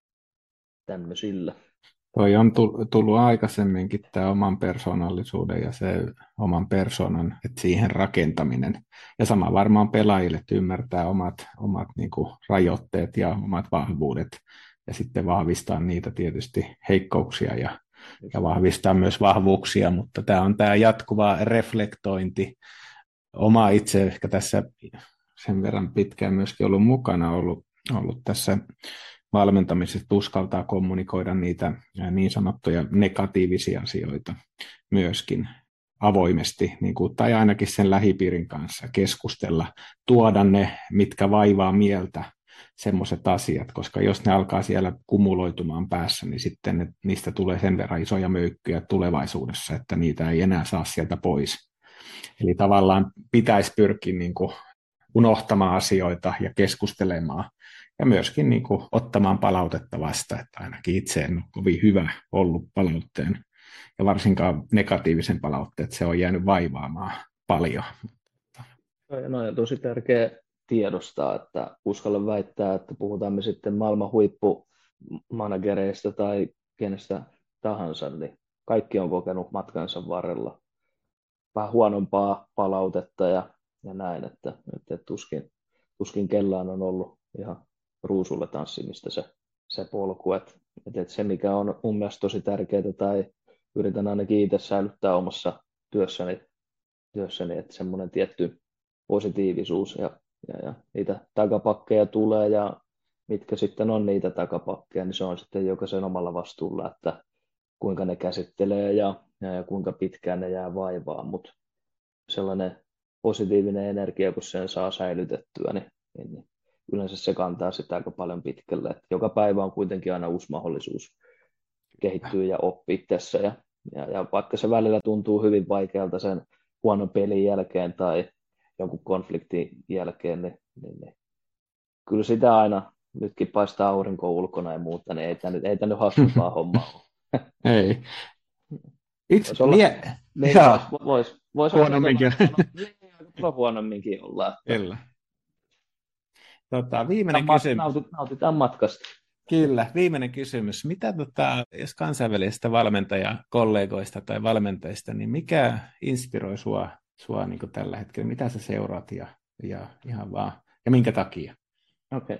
tämmöisillä. Toi on tullut aikaisemminkin tämä oman persoonallisuuden ja se oman persoonan, että siihen rakentaminen. Ja sama varmaan pelaajille, että ymmärtää omat niin kuin rajoitteet ja omat vahvuudet ja sitten vahvistaa niitä tietysti heikkouksia ja vahvistaa myös vahvuuksia, mutta tämä on tämä jatkuva reflektointi. Oma itse ehkä tässä sen verran pitkään myöskin ollut mukana, ollut tässä valmentamisesta, uskaltaa kommunikoida niitä niin sanottuja negatiivisia asioita myöskin avoimesti, niin kuin, tai ainakin sen lähipiirin kanssa keskustella, tuoda ne, mitkä vaivaa mieltä, semmoiset asiat, koska jos ne alkaa siellä kumuloitumaan päässä, niin sitten niistä tulee sen verran isoja möykkyjä tulevaisuudessa, että niitä ei enää saa sieltä pois. Eli tavallaan pitäisi pyrkiä niin kuin unohtamaan asioita ja keskustelemaan ja myöskin niin kuin ottamaan palautetta vasta, että ainakin itse en ole kovin hyvä ollut palautteen ja varsinkaan negatiivisen palautteen, että se on jäänyt vaivaamaan paljon. No ja tosi tärkeä tiedostaa, että uskalla väittää, että puhutaan me sitten maailman huippumanagereista tai kenestä tahansa, niin kaikki on kokenut matkansa varrella vähän huonompaa palautetta ja näin, että tuskin kellään on ollut ihan ruusulle tanssimista se polku, että se mikä on mun mielestä tosi tärkeää tai yritän ainakin itse säilyttää omassa työssäni että semmoinen tietty positiivisuus ja niitä takapakkeja tulee ja mitkä sitten on niitä takapakkeja, niin se on sitten jokaisen omalla vastuulla, että kuinka ne käsittelee ja kuinka pitkään ne jää vaivaan, mutta sellainen positiivinen energia, kun sen saa säilytettyä, niin yleensä se kantaa sitä aika paljon pitkälle. Että joka päivä on kuitenkin aina uusi mahdollisuus kehittyä ja oppia tässä. Ja vaikka se välillä tuntuu hyvin vaikealta sen huonon pelin jälkeen tai jonkun konfliktin jälkeen, niin kyllä sitä aina, nytkin paistaa aurinko ulkona ja muuta, niin ei tämä nyt hassumpaa hommaa ole. Ei. Yksi Voisi olla, niin joo, vois aika huonomminkin. aika paljon huonomminkin olla, että Kyllä. Viimeinen kysymys. nautitaan matkasta. Kyllä, viimeinen kysymys. Mitä jos kansainvälisistä valmentajakollegoista tai valmentajista, niin mikä inspiroi sua niin kuin tällä hetkellä? Mitä sä seuraat ja ihan vaan, ja minkä takia? Okei,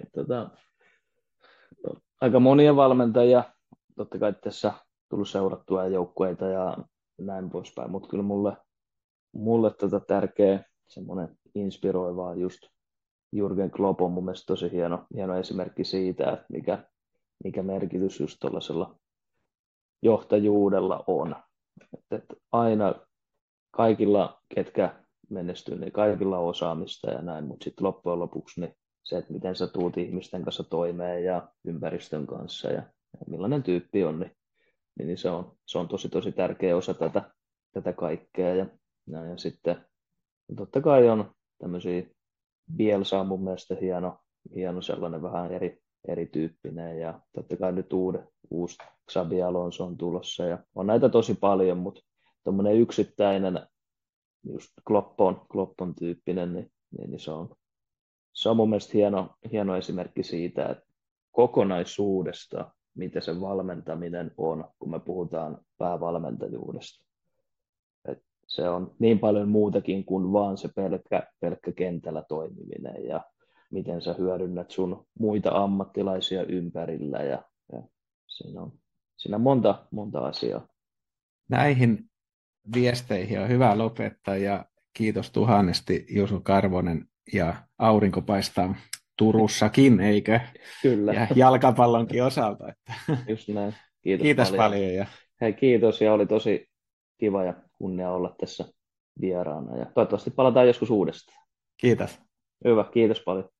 aika monia valmentajia, totta kai tässä tullut seurattua joukkueita ja näin poispäin, mutta kyllä mulle tärkeä semmoinen inspiroivaa just Jürgen Klopp on mun mielestä tosi hieno esimerkki siitä, että mikä merkitys just tuollaisella johtajuudella on. Että aina kaikilla, ketkä menestyy, niin kaikilla on osaamista ja näin, mutta sitten loppujen lopuksi niin se, että miten sä tuut ihmisten kanssa toimeen ja ympäristön kanssa ja millainen tyyppi on, niin se on tosi tärkeä osa tätä kaikkea. Ja sitten totta kai on tämmöisiä, Bielsa on mun mielestä hieno sellainen vähän erityyppinen ja totta kai nyt uusi Xabi Alonso on tulossa ja on näitä tosi paljon, mutta tuommoinen yksittäinen just Kloppon tyyppinen, niin se on mun mielestä hieno esimerkki siitä, että kokonaisuudesta, mitä se valmentaminen on, kun me puhutaan päävalmentajuudesta. Et se on niin paljon muutakin kuin vaan se pelkkä kentällä toimiminen ja miten sä hyödynnät sun muita ammattilaisia ympärillä ja siinä on monta asiaa. Näihin viesteihin on hyvä lopettaa ja kiitos tuhannesti Juuso Karvonen ja aurinko paistaa Turussakin, eikö? Kyllä. Ja jalkapallonkin osalta. Että. Just näin. Kiitos paljon. Ja. Hei, kiitos ja oli tosi kiva ja kunnia olla tässä vieraana ja toivottavasti palataan joskus uudestaan. Kiitos. Hyvä, kiitos paljon.